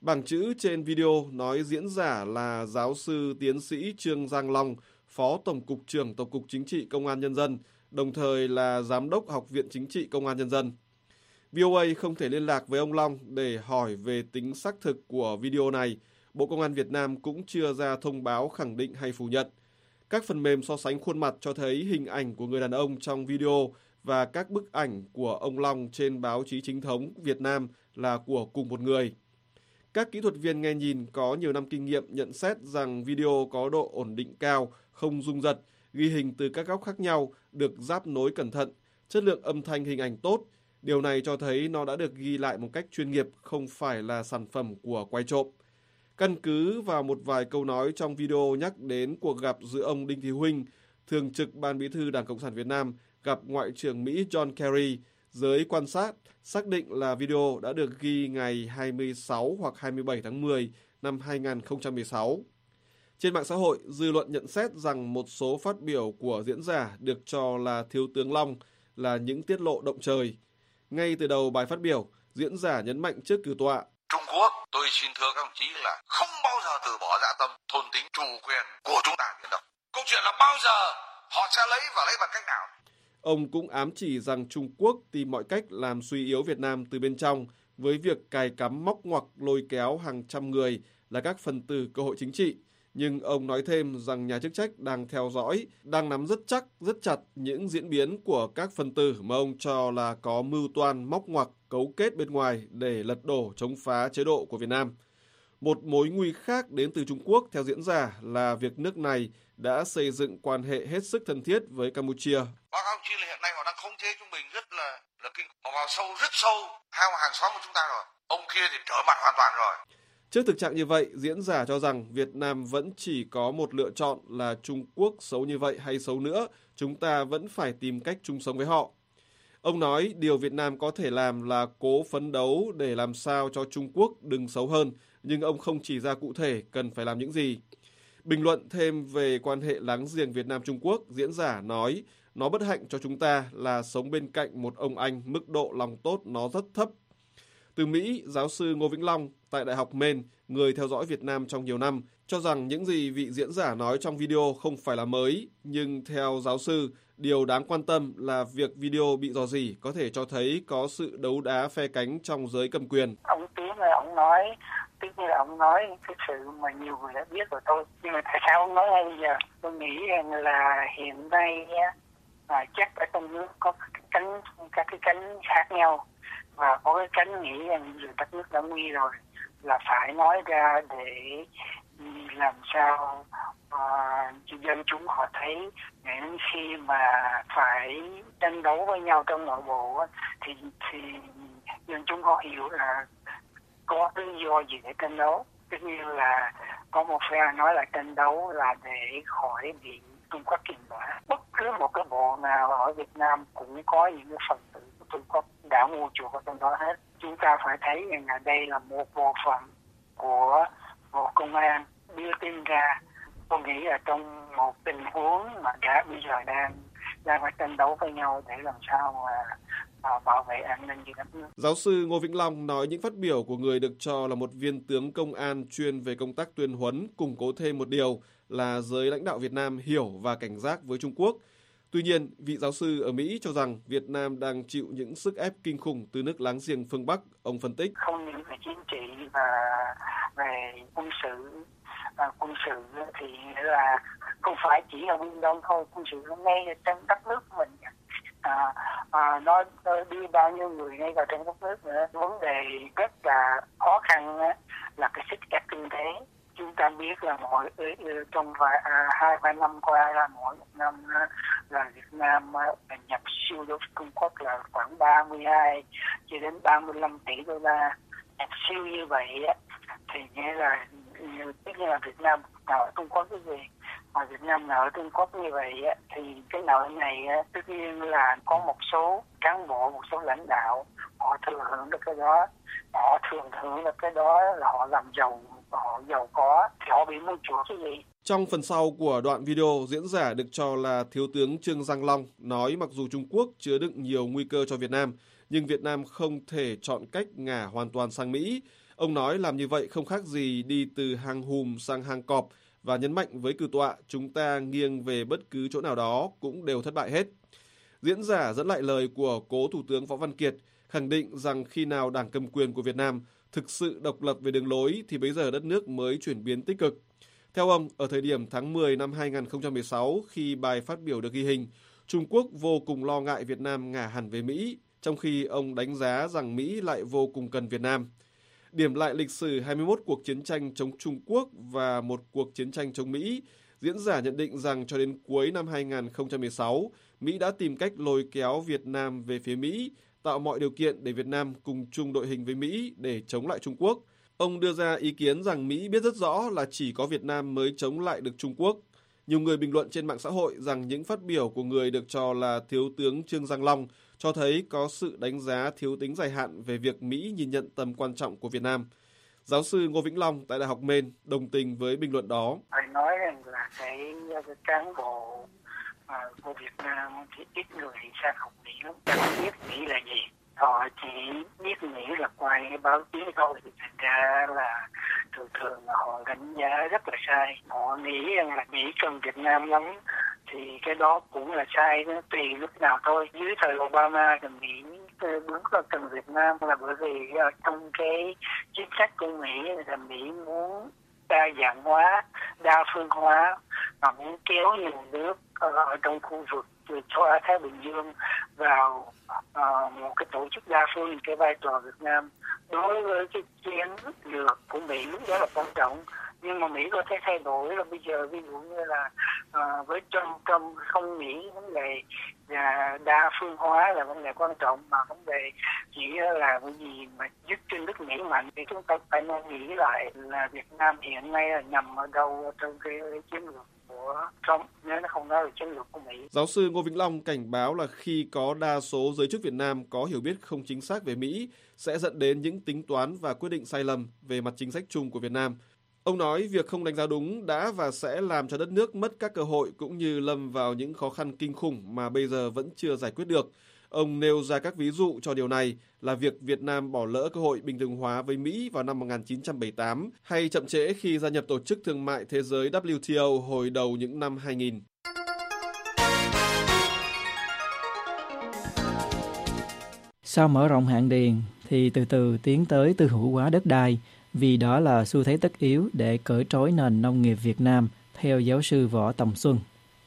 Bảng chữ trên video nói diễn giả là giáo sư tiến sĩ Trương Giang Long, Phó Tổng cục trưởng Tổng cục Chính trị Công an Nhân dân, đồng thời là Giám đốc Học viện Chính trị Công an Nhân dân. vê o a không thể liên lạc với ông Long để hỏi về tính xác thực của video này. Bộ Công an Việt Nam cũng chưa ra thông báo khẳng định hay phủ nhận. Các phần mềm so sánh khuôn mặt cho thấy hình ảnh của người đàn ông trong video và các bức ảnh của ông Long trên báo chí chính thống Việt Nam là của cùng một người. Các kỹ thuật viên nghe nhìn có nhiều năm kinh nghiệm nhận xét rằng video có độ ổn định cao, không rung giật, ghi hình từ các góc khác nhau, được ráp nối cẩn thận, chất lượng âm thanh hình ảnh tốt. Điều này cho thấy nó đã được ghi lại một cách chuyên nghiệp, không phải là sản phẩm của quay trộm. Căn cứ vào một vài câu nói trong video nhắc đến cuộc gặp giữa ông Đinh Thị Huynh, Thường trực Ban Bí thư Đảng Cộng sản Việt Nam, gặp Ngoại trưởng Mỹ John Kerry, giới quan sát xác định là video đã được ghi ngày hai mươi sáu hoặc hai mươi bảy tháng mười năm hai nghìn không trăm mười sáu. Trên mạng xã hội, dư luận nhận xét rằng một số phát biểu của diễn giả được cho là Thiếu tướng Long là những tiết lộ động trời. Ngay từ đầu bài phát biểu, diễn giả nhấn mạnh trước cử tọa: Trung Quốc, tôi xin thưa các đồng chí là không bao giờ từ bỏ dã tâm, thôn tính chủ quyền của chúng ta ở Biển Đông. Câu chuyện là bao giờ họ sẽ lấy và lấy bằng cách nào. Ông cũng ám chỉ rằng Trung Quốc tìm mọi cách làm suy yếu Việt Nam từ bên trong với việc cài cắm móc ngoặc lôi kéo hàng trăm người là các phần tử cơ hội chính trị. Nhưng ông nói thêm rằng nhà chức trách đang theo dõi, đang nắm rất chắc, rất chặt những diễn biến của các phần tử mà ông cho là có mưu toan móc ngoặc cấu kết bên ngoài để lật đổ chống phá chế độ của Việt Nam. Một mối nguy khác đến từ Trung Quốc theo diễn giả là việc nước này đã xây dựng quan hệ hết sức thân thiết với Campuchia. Báo cáo chi là hiện nay họ đang khống chế chúng mình rất là là kinh, họ vào sâu rất sâu, hai hàng xóm của chúng ta rồi. Ông kia thì trở mặt hoàn toàn rồi. Trước thực trạng như vậy, diễn giả cho rằng Việt Nam vẫn chỉ có một lựa chọn là Trung Quốc xấu như vậy hay xấu nữa, chúng ta vẫn phải tìm cách chung sống với họ. Ông nói điều Việt Nam có thể làm là cố phấn đấu để làm sao cho Trung Quốc đừng xấu hơn, nhưng ông không chỉ ra cụ thể cần phải làm những gì. Bình luận thêm về quan hệ láng giềng Việt Nam-Trung Quốc, diễn giả nói nó bất hạnh cho chúng ta là sống bên cạnh một ông anh mức độ lòng tốt nó rất thấp. Từ Mỹ, giáo sư Ngô Vĩnh Long tại Đại học Maine, người theo dõi Việt Nam trong nhiều năm, cho rằng những gì vị diễn giả nói trong video không phải là mới, nhưng theo giáo sư, điều đáng quan tâm là việc video bị rò rỉ có thể cho thấy có sự đấu đá phe cánh trong giới cầm quyền. Ông Tiến là ông nói, tất nhiên là ông nói cái sự mà nhiều người đã biết rồi thôi. Nhưng mà tại sao ông nói ngay bây giờ? Tôi nghĩ là hiện nay à, chắc ở trong nước có cái cánh, các cái cánh khác nhau. Và có cái cánh nghĩ rằng dù đất nước đã nguy rồi là phải nói ra để làm sao uh, dân chúng họ thấy những khi mà phải tranh đấu với nhau trong nội bộ thì thì dân chúng họ hiểu là có lý do gì để tranh đấu. Tất nhiên là có một phe nói là tranh đấu là để khỏi bị Trung Quốc kìm bả. Bất cứ một cái bộ nào ở Việt Nam cũng có những cái phần tử của Trung Quốc đã mua chuộc ở trong đó hết. Chúng ta phải thấy rằng là đây là một bộ phận của Bộ Công an đưa tin ra. Tôi nghĩ là trong một tình huống mà cả bây giờ đang đang phải tranh đấu với nhau để làm sao mà à, bảo vệ an ninh của đất nước. Giáo sư Ngô Vĩnh Long nói những phát biểu của người được cho là một viên tướng công an chuyên về công tác tuyên huấn củng cố thêm một điều là giới lãnh đạo Việt Nam hiểu và cảnh giác với Trung Quốc. Tuy nhiên, vị giáo sư ở Mỹ cho rằng Việt Nam đang chịu những sức ép kinh khủng từ nước láng giềng phương Bắc. Ông phân tích. Không những về chính trị và về quân sự, à, quân sự thì nghĩa là không phải chỉ là Biển Đông thôi, quân sự nó ngay trong đất nước của mình. À, à, nó đi bao nhiêu người ngay vào trong đất nước nữa. Vấn đề rất là khó khăn là cái sức ép kinh tế. Chúng ta biết là mỗi trong vài à, hai ba năm qua là mỗi một năm là Việt Nam nhập siêu đối với Trung Quốc là khoảng ba mươi hai cho đến ba mươi lăm tỷ đô la. Nhập siêu như vậy thì nghĩa là tất nhiên là Việt Nam nợ Trung Quốc cái gì mà Việt Nam nợ Trung Quốc như vậy thì cái nợ này tất nhiên là có một số cán bộ, một số lãnh đạo họ thừa hưởng được cái đó, họ thường hưởng được cái đó là họ làm giàu, họ giàu có thì họ bị mua chuộc cái gì. Trong phần sau của đoạn video, diễn giả được cho là Thiếu tướng Trương Giang Long nói mặc dù Trung Quốc chứa đựng nhiều nguy cơ cho Việt Nam, nhưng Việt Nam không thể chọn cách ngả hoàn toàn sang Mỹ. Ông nói làm như vậy không khác gì đi từ hang hùm sang hang cọp và nhấn mạnh với cử tọa chúng ta nghiêng về bất cứ chỗ nào đó cũng đều thất bại hết. Diễn giả dẫn lại lời của cố Thủ tướng Võ Văn Kiệt, khẳng định rằng khi nào Đảng cầm quyền của Việt Nam thực sự độc lập về đường lối thì bây giờ đất nước mới chuyển biến tích cực. Theo ông, ở thời điểm tháng mười năm hai nghìn không trăm mười sáu, khi bài phát biểu được ghi hình, Trung Quốc vô cùng lo ngại Việt Nam ngả hẳn về Mỹ, trong khi ông đánh giá rằng Mỹ lại vô cùng cần Việt Nam. Điểm lại lịch sử hai mươi mốt cuộc chiến tranh chống Trung Quốc và một cuộc chiến tranh chống Mỹ, diễn giả nhận định rằng cho đến cuối năm hai nghìn không trăm mười sáu, Mỹ đã tìm cách lôi kéo Việt Nam về phía Mỹ, tạo mọi điều kiện để Việt Nam cùng chung đội hình với Mỹ để chống lại Trung Quốc. Ông đưa ra ý kiến rằng Mỹ biết rất rõ là chỉ có Việt Nam mới chống lại được Trung Quốc. Nhiều người bình luận trên mạng xã hội rằng những phát biểu của người được cho là Thiếu tướng Trương Giang Long cho thấy có sự đánh giá thiếu tính dài hạn về việc Mỹ nhìn nhận tầm quan trọng của Việt Nam. Giáo sư Ngô Vĩnh Long tại Đại học Maine đồng tình với bình luận đó. Phải nói rằng là cái, cái cán bộ à, của Việt Nam thì ít người sang học Mỹ lắm, chẳng biết Mỹ là gì. Họ chỉ biết Mỹ là qua cái báo chí thôi, thì thành ra là thường thường họ đánh giá rất là sai. Họ nghĩ rằng là Mỹ cần Việt Nam lắm, thì cái đó cũng là sai, nó tùy lúc nào thôi. Dưới thời Obama thì Mỹ đúng là cần Việt Nam là bởi vì trong cái chính sách của Mỹ là Mỹ muốn đa dạng hóa, đa phương hóa và muốn kéo nhiều nước ở trong khu vực châu Á Thái Bình Dương vào uh, một cái tổ chức đa phương. Cái vai trò Việt Nam đối với cái chiến lược của Mỹ đó là quan trọng, nhưng mà Mỹ có thể thay đổi. Là bây giờ ví dụ như là uh, với Trump, Trump không nghĩ vấn đề là đa phương hóa là vấn đề quan trọng, mà vấn đề chỉ là cái gì mà giúp cho nước Mỹ mạnh, thì chúng ta phải nên nghĩ lại là Việt Nam hiện nay là nằm ở đâu trong cái chiến lược của Trump, nếu nó không nói về chiến lược của Mỹ. Giáo sư Ngô Vĩnh Long cảnh báo là khi có đa số giới chức Việt Nam có hiểu biết không chính xác về Mỹ sẽ dẫn đến những tính toán và quyết định sai lầm về mặt chính sách chung của Việt Nam. Ông nói việc không đánh giá đúng đã và sẽ làm cho đất nước mất các cơ hội cũng như lâm vào những khó khăn kinh khủng mà bây giờ vẫn chưa giải quyết được. Ông nêu ra các ví dụ cho điều này là việc Việt Nam bỏ lỡ cơ hội bình thường hóa với Mỹ vào năm một nghìn chín trăm bảy mươi tám hay chậm trễ khi gia nhập Tổ chức Thương mại Thế giới W T O hồi đầu những năm hai nghìn. Sau mở rộng hạn điền thì từ từ tiến tới tư hữu hóa đất đai, vì đó là xu thế tất yếu để cởi trói nền nông nghiệp Việt Nam, theo giáo sư Võ Tòng Xuân.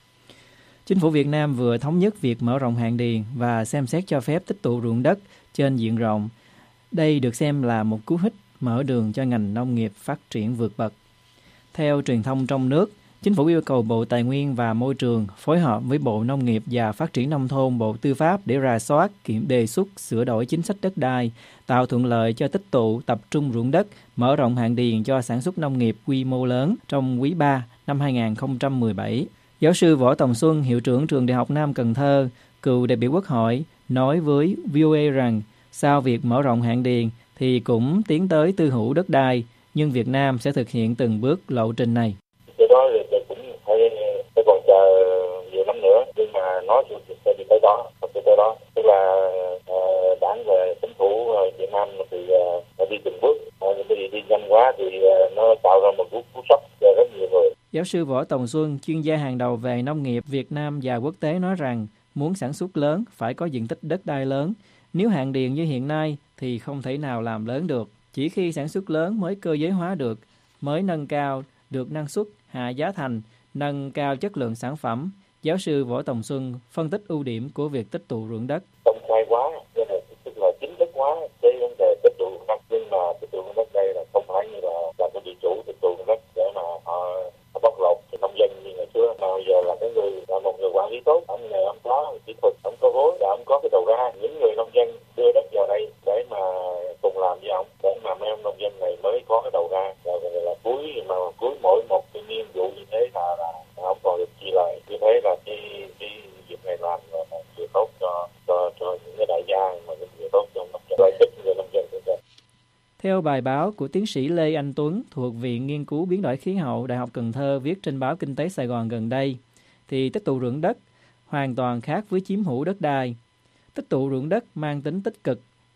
Chính phủ Việt Nam vừa thống nhất việc mở rộng hạn điền và xem xét cho phép tích tụ ruộng đất trên diện rộng. Đây được xem là một cú hích mở đường cho ngành nông nghiệp phát triển vượt bậc. Theo truyền thông trong nước, Chính phủ yêu cầu Bộ Tài nguyên và Môi trường phối hợp với Bộ Nông nghiệp và Phát triển Nông thôn, Bộ Tư pháp để rà soát, kiểm đề xuất, sửa đổi chính sách đất đai, tạo thuận lợi cho tích tụ, tập trung ruộng đất, mở rộng hạn điền cho sản xuất nông nghiệp quy mô lớn trong quý ba năm hai nghìn không trăm mười bảy. Giáo sư Võ Tòng Xuân, hiệu trưởng trường Đại học Nam Cần Thơ, cựu đại biểu Quốc hội, nói với vê o a rằng sau việc mở rộng hạn điền thì cũng tiến tới tư hữu đất đai, nhưng Việt Nam sẽ thực hiện từng bước lộ trình này. Cái đó thì cũng phải, phải còn chờ nhiều năm nữa, nhưng mà nói thì sẽ đi tới đó, sẽ tới đó. Tức là uh, đảng và chính phủ uh, Việt Nam thì uh, đi từng bước, uh, đi, đi nhanh quá thì uh, nó tạo ra một cú, cú sốc cho rất nhiều người. Giáo sư Võ Tòng Xuân, chuyên gia hàng đầu về nông nghiệp Việt Nam và quốc tế nói rằng muốn sản xuất lớn phải có diện tích đất đai lớn. Nếu hạn điền như hiện nay thì không thể nào làm lớn được. Chỉ khi sản xuất lớn mới cơ giới hóa được, mới nâng cao được năng suất, hạ giá thành, nâng cao chất lượng sản phẩm. Giáo sư Võ Tòng Xuân phân tích ưu điểm của việc tích tụ ruộng đất. Công khai quá, tức là chính thức hóa cái vấn đề tích tụ ruộng đất, nhưng mà tích tụ ruộng đất đây là không phải như là là cái địa chủ tích tụ ruộng đất để mà họ, họ bóc lột cho nông dân như ngày xưa, mà bây giờ là cái người là một người quản lý tốt, ông này ông có kỹ thuật, ông có vốn, và ông có cái đầu ra. Những người nông dân đưa đất vào đây để mà cùng làm với ông, để mà mấy ông nông dân này mới có cái đầu ra, và là cuối mà cuối mỗi một cái niên vụ như thế là là ông còn được chi lời. Như thế là cái cái việc này làm là vừa tốt cho cho cho những cái đại gia, mà cũng vừa tốt cho nông dân, lợi ích người nông dân của mình. Theo bài báo của tiến sĩ Lê Anh Tuấn thuộc Viện Nghiên cứu Biến đổi Khí hậu Đại học Cần Thơ viết trên báo Kinh tế Sài Gòn gần đây, thì tích tụ ruộng đất hoàn toàn khác với chiếm hữu đất đai. Tích tụ ruộng đất mang tính tích cực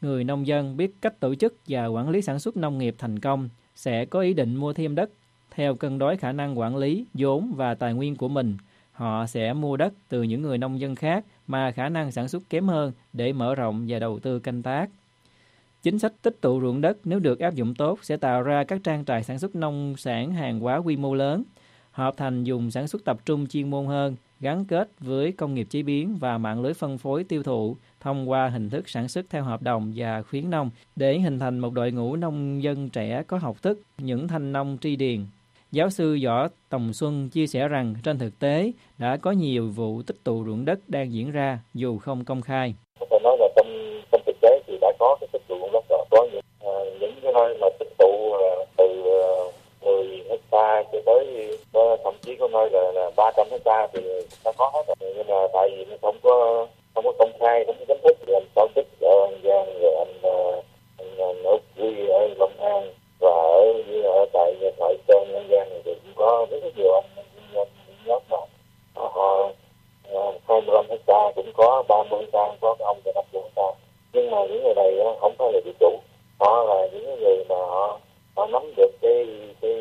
người nông dân biết cách tổ chức và quản lý sản xuất nông nghiệp thành công sẽ có ý định mua thêm đất. Theo cân đối khả năng quản lý, vốn và tài nguyên của mình, họ sẽ mua đất từ những người nông dân khác mà khả năng sản xuất kém hơn để mở rộng và đầu tư canh tác. Chính sách tích tụ ruộng đất nếu được áp dụng tốt sẽ tạo ra các trang trại sản xuất nông sản hàng hóa quy mô lớn, hợp thành vùng sản xuất tập trung chuyên môn hơn, gắn kết với công nghiệp chế biến và mạng lưới phân phối tiêu thụ thông qua hình thức sản xuất theo hợp đồng và khuyến nông để hình thành một đội ngũ nông dân trẻ có học thức, những thanh nông tri điền. Giáo sư Võ Tòng Xuân chia sẻ rằng trên thực tế đã có nhiều vụ tích tụ ruộng đất đang diễn ra dù không công khai. Tôi nói là trong, trong thực tế thì đã có cái tích tụ ruộng đất rồi, có những, uh, những cái nơi mà tích tụ uh, từ uh, mười hectare cho tới uh, thậm chí có nơi là, là ba trăm hectare thì đã có hết rồi, nhưng mà tại vì nó không có không có công khai, không có chính thức thì anh tổ chức ở An Giang, rồi anh uh, anh, anh ở Quy ở Long An và ở ở tại tại Sơn An Giang thì cũng có rất nhiều anh nhóm mà họ hai mươi lăm hectare cũng có, ba mươi hectare có, cái ông thì năm mươi hectare. Nhưng mà những người này không phải là địa chủ, họ là những người mà họ họ nắm được cái cái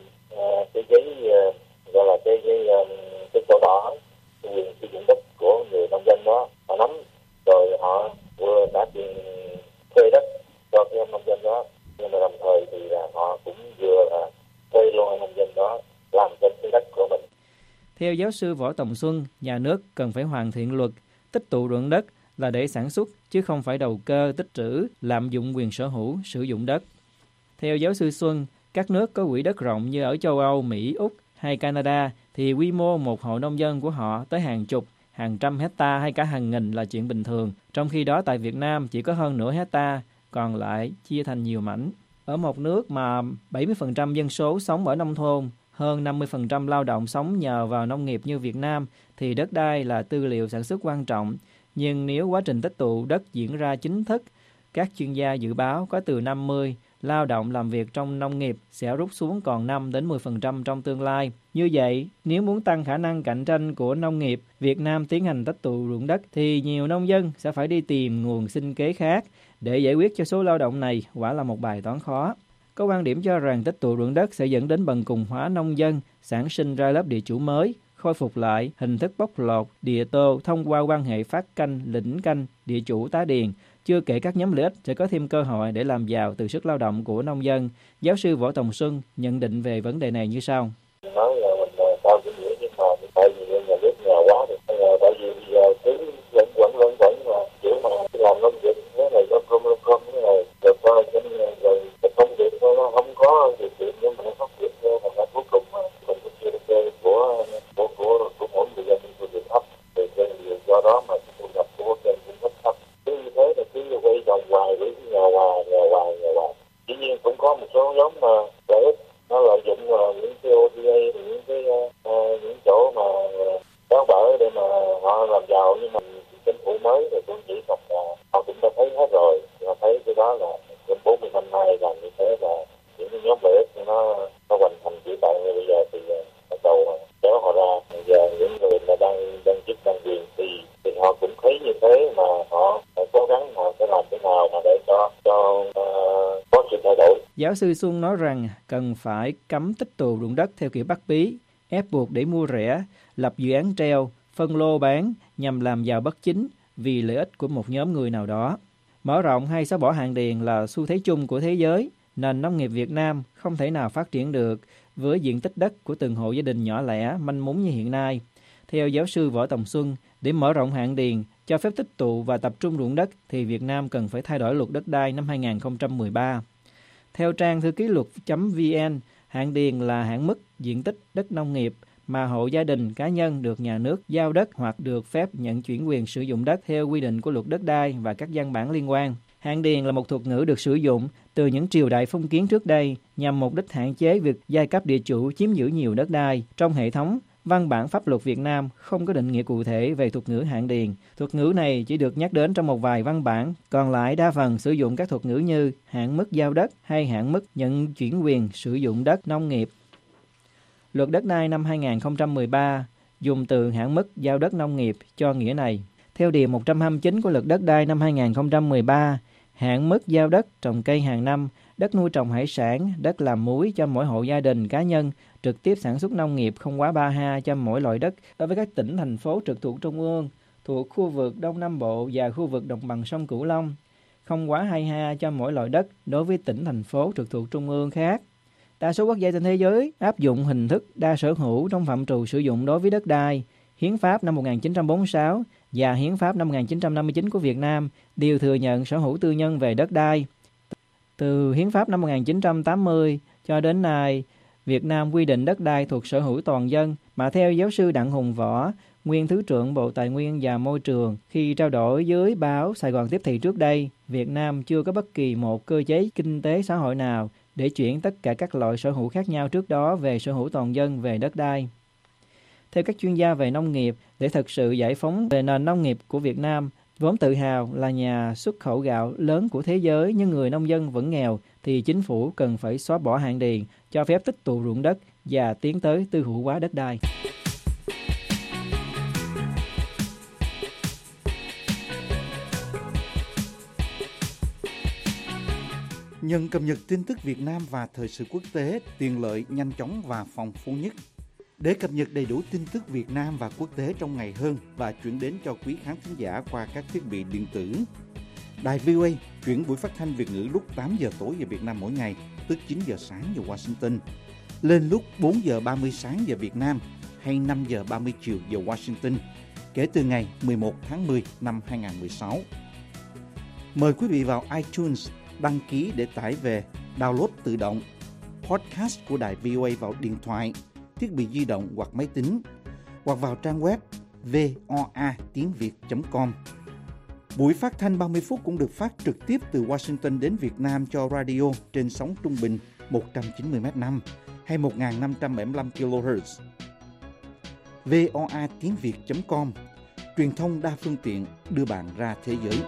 cái giấy gọi là cái cái cái sổ đỏ quyền sử dụng đất của người nông dân đó, họ nắm rồi họ vừa trả tiền thuê đất cho cái ông nông dân đó, nhưng mà đồng thời thì là họ cũng vừa là thuê luôn ông nông dân đó làm trên cái đất của mình. Theo giáo sư Võ Tòng Xuân, nhà nước cần phải hoàn thiện luật tích tụ ruộng đất là để sản xuất chứ không phải đầu cơ tích trữ, lạm dụng quyền sở hữu sử dụng đất. Theo giáo sư Xuân, các nước có quỹ đất rộng như ở châu Âu, Mỹ, Úc hay Canada thì quy mô một hộ nông dân của họ tới hàng chục, hàng trăm hecta hay cả hàng nghìn là chuyện bình thường. Trong khi đó tại Việt Nam chỉ có hơn nửa hecta, còn lại chia thành nhiều mảnh. Ở một nước mà bảy mươi phần trăm dân số sống ở nông thôn, hơn năm mươi phần trăm lao động sống nhờ vào nông nghiệp như Việt Nam thì đất đai là tư liệu sản xuất quan trọng. Nhưng nếu quá trình tích tụ đất diễn ra chính thức, các chuyên gia dự báo có từ năm mươi lao động làm việc trong nông nghiệp sẽ rút xuống còn năm đến mười phần trăm trong tương lai. Như vậy, nếu muốn tăng khả năng cạnh tranh của nông nghiệp, Việt Nam tiến hành tích tụ ruộng đất thì nhiều nông dân sẽ phải đi tìm nguồn sinh kế khác để giải quyết cho số lao động này, quả là một bài toán khó. Có quan điểm cho rằng tích tụ ruộng đất sẽ dẫn đến bần cùng hóa nông dân, sản sinh ra lớp địa chủ mới, khôi phục lại hình thức bóc lột, địa tô thông qua quan hệ phát canh, lĩnh canh, địa chủ tá điền. Chưa kể các nhóm lợi ích sẽ có thêm cơ hội để làm giàu từ sức lao động của nông dân. Giáo sư Võ Tòng Xuân nhận định về vấn đề này như sau. Nói là mình cao cái nghĩa nhưng mà tại vì nhà nước nghèo quá thì tại vì bây giờ cứ vẫn vẫn vẫn vẫn mà kiểu mà làm nông nghiệp thế này nó không không không thế này rồi coi cái rồi công việc nó không có điều kiện nhưng mà nó không việc thành ra cuối cùng mình cũng chưa được của của của của mỗi người dân của việc thấp thì do đó mà thu nhập của quốc dân cũng rất thấp. Cứ như thế là cứ quay vòng hoài với nghèo hoài nghèo hoài nghèo hoài. Dĩ nhiên cũng có một số nhóm mà lợi ích nó lợi dụng những cái ô đê a, những cái uh, những chỗ mà béo bở để mà họ làm giàu, nhưng mà chính phủ mới thì tôi nghĩ rằng là họ cũng đã thấy hết rồi, họ thấy cái đó là trong bốn mươi năm nay là như thế là những cái nhóm lợi ích nó nó hoàn thành chỉ tại bây giờ thì bắt đầu kéo họ ra. Bây giờ những người mà đang đang chức đang quyền thì thì họ cũng thấy như thế mà họ phải cố gắng họ sẽ làm thế nào mà để cho cho uh, có sự thay đổi. Giáo sư Xuân nói rằng cần phải cấm tích tụ ruộng đất theo kiểu bắt bí, ép buộc để mua rẻ, lập dự án treo, phân lô bán nhằm làm giàu bất chính vì lợi ích của một nhóm người nào đó. Mở rộng hay xóa bỏ hạn điền là xu thế chung của thế giới. Nền nông nghiệp Việt Nam không thể nào phát triển được với diện tích đất của từng hộ gia đình nhỏ lẻ, manh mún như hiện nay. Theo giáo sư Võ Tòng Xuân, để mở rộng hạn điền, cho phép tích tụ và tập trung ruộng đất thì Việt Nam cần phải thay đổi luật đất đai năm hai không một ba. Theo trang thư ký luật chấm vn, hạn điền là hạn mức diện tích đất nông nghiệp mà hộ gia đình cá nhân được nhà nước giao đất hoặc được phép nhận chuyển quyền sử dụng đất theo quy định của luật đất đai và các văn bản liên quan. Hạn điền là một thuật ngữ được sử dụng từ những triều đại phong kiến trước đây nhằm mục đích hạn chế việc giai cấp địa chủ chiếm giữ nhiều đất đai. Trong hệ thống văn bản pháp luật Việt Nam không có định nghĩa cụ thể về thuật ngữ hạn điền. Thuật ngữ này chỉ được nhắc đến trong một vài văn bản, còn lại đa phần sử dụng các thuật ngữ như hạn mức giao đất hay hạn mức nhận chuyển quyền sử dụng đất nông nghiệp. Luật đất đai năm hai không một ba dùng từ hạn mức giao đất nông nghiệp cho nghĩa này. Theo điều một trăm hai mươi chín của luật đất đai năm hai không một ba, hạn mức giao đất trồng cây hàng năm, đất nuôi trồng hải sản, đất làm muối cho mỗi hộ gia đình cá nhân trực tiếp sản xuất nông nghiệp không quá ba ha cho mỗi loại đất đối với các tỉnh, thành phố trực thuộc Trung ương, thuộc khu vực Đông Nam Bộ và khu vực đồng bằng sông Cửu Long, không quá hai ha cho mỗi loại đất đối với tỉnh, thành phố trực thuộc Trung ương khác. Đa số quốc gia trên thế giới áp dụng hình thức đa sở hữu trong phạm trù sử dụng đối với đất đai. Hiến pháp năm một nghìn chín trăm bốn mươi sáu và Hiến pháp năm một nghìn chín trăm năm mươi chín của Việt Nam đều thừa nhận sở hữu tư nhân về đất đai. Từ Hiến pháp năm một nghìn chín trăm tám mươi cho đến nay, Việt Nam quy định đất đai thuộc sở hữu toàn dân, mà theo giáo sư Đặng Hùng Võ, nguyên Thứ trưởng Bộ Tài nguyên và Môi trường, khi trao đổi với báo Sài Gòn Tiếp Thị trước đây, Việt Nam chưa có bất kỳ một cơ chế kinh tế xã hội nào để chuyển tất cả các loại sở hữu khác nhau trước đó về sở hữu toàn dân về đất đai. Theo các chuyên gia về nông nghiệp, để thực sự giải phóng về nền nông nghiệp của Việt Nam, vốn tự hào là nhà xuất khẩu gạo lớn của thế giới nhưng người nông dân vẫn nghèo, thì chính phủ cần phải xóa bỏ hạn điền, cho phép tích tụ ruộng đất và tiến tới tư hữu hóa đất đai. Nhận cập nhật tin tức Việt Nam và thời sự quốc tế, tiện lợi, nhanh chóng và phong phú nhất. Để cập nhật đầy đủ tin tức Việt Nam và quốc tế trong ngày hơn và chuyển đến cho quý khán thính giả qua các thiết bị điện tử, Đài vê o a chuyển buổi phát thanh Việt ngữ lúc tám giờ tối giờ Việt Nam mỗi ngày, tức chín giờ sáng giờ Washington, lên lúc bốn giờ ba mươi sáng giờ Việt Nam hay năm giờ ba mươi chiều giờ Washington, kể từ ngày mười một tháng mười năm hai nghìn không trăm mười sáu. Mời quý vị vào iTunes đăng ký để tải về, download tự động podcast của Đài vê o a vào điện thoại, thiết bị di động hoặc máy tính, hoặc vào trang web voa tiếng việt chấm com. Buổi phát thanh ba mươi phút cũng được phát trực tiếp từ Washington đến Việt Nam cho radio trên sóng trung bình một trăm chín mươi mét năm hay một nghìn năm trăm bảy mươi lăm ki lô héc. voa tiếng việt chấm com, truyền thông đa phương tiện đưa bạn ra thế giới.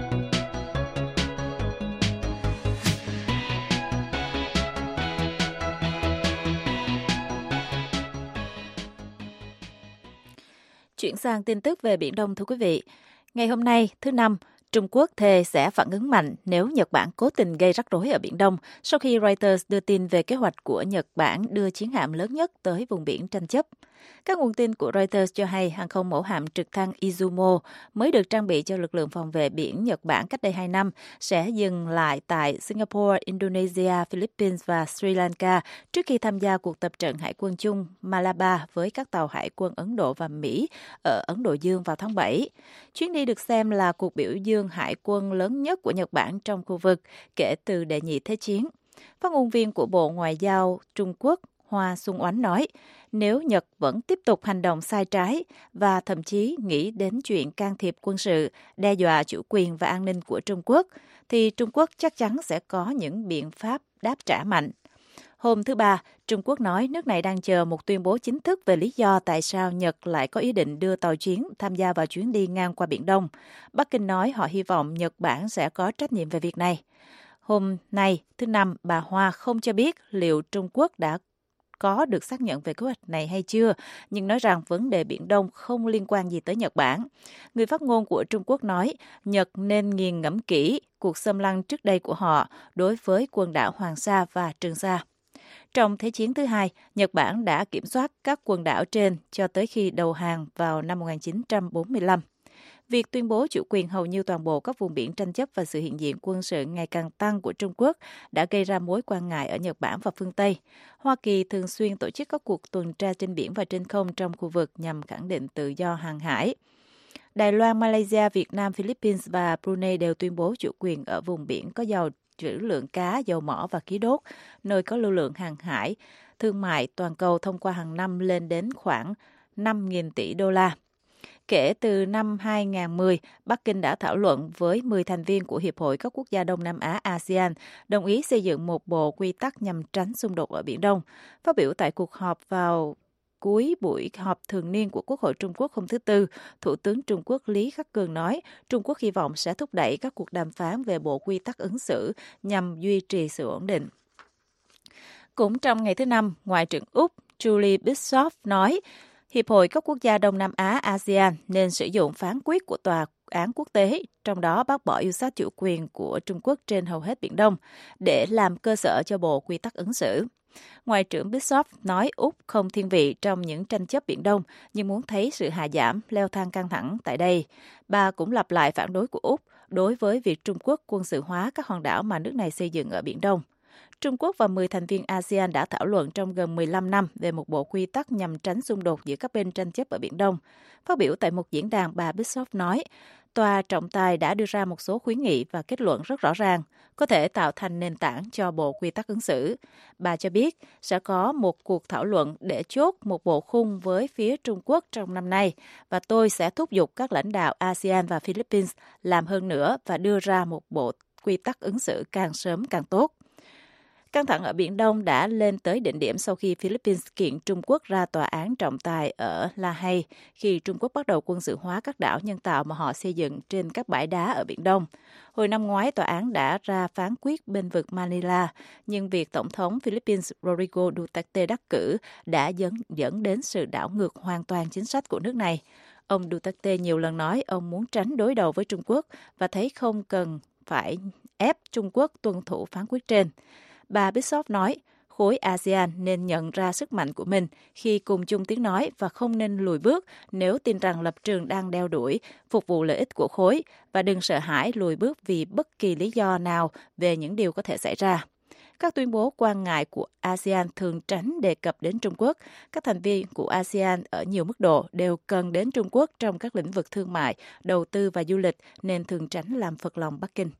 Chuyển sang tin tức về Biển Đông, thưa quý vị. Ngày hôm nay, thứ Năm, Trung Quốc thề sẽ phản ứng mạnh nếu Nhật Bản cố tình gây rắc rối ở Biển Đông sau khi Reuters đưa tin về kế hoạch của Nhật Bản đưa chiến hạm lớn nhất tới vùng biển tranh chấp. Các nguồn tin của Reuters cho hay hàng không mẫu hạm trực thăng Izumo mới được trang bị cho lực lượng phòng vệ biển Nhật Bản cách đây hai năm sẽ dừng lại tại Singapore, Indonesia, Philippines và Sri Lanka trước khi tham gia cuộc tập trận hải quân chung Malabar với các tàu hải quân Ấn Độ và Mỹ ở Ấn Độ Dương vào tháng bảy. Chuyến đi được xem là cuộc biểu dương hải quân lớn nhất của Nhật Bản trong khu vực kể từ đệ nhị thế chiến. Phát ngôn viên của Bộ Ngoại giao Trung Quốc Hoa Xuân Oánh nói, nếu Nhật vẫn tiếp tục hành động sai trái và thậm chí nghĩ đến chuyện can thiệp quân sự, đe dọa chủ quyền và an ninh của Trung Quốc, thì Trung Quốc chắc chắn sẽ có những biện pháp đáp trả mạnh. Hôm thứ Ba, Trung Quốc nói nước này đang chờ một tuyên bố chính thức về lý do tại sao Nhật lại có ý định đưa tàu chiến tham gia vào chuyến đi ngang qua Biển Đông. Bắc Kinh nói họ hy vọng Nhật Bản sẽ có trách nhiệm về việc này. Hôm nay, thứ Năm, bà Hoa không cho biết liệu Trung Quốc đã có được xác nhận về kế hoạch này hay chưa, nhưng nói rằng vấn đề Biển Đông không liên quan gì tới Nhật Bản. Người phát ngôn của Trung Quốc nói, Nhật nên nghiền ngẫm kỹ cuộc xâm lăng trước đây của họ đối với quần đảo Hoàng Sa và Trường Sa. Trong Thế chiến thứ hai, Nhật Bản đã kiểm soát các quần đảo trên cho tới khi đầu hàng vào năm một nghìn chín trăm bốn mươi lăm. Việc tuyên bố chủ quyền hầu như toàn bộ các vùng biển tranh chấp và sự hiện diện quân sự ngày càng tăng của Trung Quốc đã gây ra mối quan ngại ở Nhật Bản và phương Tây. Hoa Kỳ thường xuyên tổ chức các cuộc tuần tra trên biển và trên không trong khu vực nhằm khẳng định tự do hàng hải. Đài Loan, Malaysia, Việt Nam, Philippines và Brunei đều tuyên bố chủ quyền ở vùng biển có giàu trữ lượng cá, dầu mỏ và khí đốt, nơi có lưu lượng hàng hải, thương mại toàn cầu thông qua hàng năm lên đến khoảng năm nghìn tỷ đô la. Kể từ năm hai nghìn không trăm mười, Bắc Kinh đã thảo luận với mười thành viên của Hiệp hội các quốc gia Đông Nam Á a sê an, đồng ý xây dựng một bộ quy tắc nhằm tránh xung đột ở Biển Đông. Phát biểu tại cuộc họp vào cuối buổi họp thường niên của Quốc hội Trung Quốc hôm thứ Tư, Thủ tướng Trung Quốc Lý Khắc Cường nói Trung Quốc hy vọng sẽ thúc đẩy các cuộc đàm phán về bộ quy tắc ứng xử nhằm duy trì sự ổn định. Cũng trong ngày thứ Năm, Ngoại trưởng Úc Julie Bishop nói Hiệp hội các quốc gia Đông Nam Á a sê an nên sử dụng phán quyết của Tòa án quốc tế, trong đó bác bỏ yêu sách chủ quyền của Trung Quốc trên hầu hết Biển Đông, để làm cơ sở cho Bộ Quy tắc ứng xử. Ngoại trưởng Bishop nói Úc không thiên vị trong những tranh chấp Biển Đông, nhưng muốn thấy sự hạ giảm, leo thang căng thẳng tại đây. Bà cũng lặp lại phản đối của Úc đối với việc Trung Quốc quân sự hóa các hòn đảo mà nước này xây dựng ở Biển Đông. Trung Quốc và mười thành viên a sê an đã thảo luận trong gần mười lăm năm về một bộ quy tắc nhằm tránh xung đột giữa các bên tranh chấp ở Biển Đông. Phát biểu tại một diễn đàn, bà Bishop nói, Tòa trọng tài đã đưa ra một số khuyến nghị và kết luận rất rõ ràng, có thể tạo thành nền tảng cho bộ quy tắc ứng xử. Bà cho biết sẽ có một cuộc thảo luận để chốt một bộ khung với phía Trung Quốc trong năm nay, và tôi sẽ thúc giục các lãnh đạo a sê an và Philippines làm hơn nữa và đưa ra một bộ quy tắc ứng xử càng sớm càng tốt. Căng thẳng ở Biển Đông đã lên tới đỉnh điểm sau khi Philippines kiện Trung Quốc ra tòa án trọng tài ở La Hay khi Trung Quốc bắt đầu quân sự hóa các đảo nhân tạo mà họ xây dựng trên các bãi đá ở Biển Đông. Hồi năm ngoái, tòa án đã ra phán quyết bên vực Manila, nhưng việc Tổng thống Philippines Rodrigo Duterte đắc cử đã dẫn, dẫn đến sự đảo ngược hoàn toàn chính sách của nước này. Ông Duterte nhiều lần nói ông muốn tránh đối đầu với Trung Quốc và thấy không cần phải ép Trung Quốc tuân thủ phán quyết trên. Bà Bishop nói, khối a sê an nên nhận ra sức mạnh của mình khi cùng chung tiếng nói và không nên lùi bước nếu tin rằng lập trường đang đeo đuổi, phục vụ lợi ích của khối, và đừng sợ hãi lùi bước vì bất kỳ lý do nào về những điều có thể xảy ra. Các tuyên bố quan ngại của a sê an thường tránh đề cập đến Trung Quốc. Các thành viên của a sê an ở nhiều mức độ đều cần đến Trung Quốc trong các lĩnh vực thương mại, đầu tư và du lịch, nên thường tránh làm phật lòng Bắc Kinh.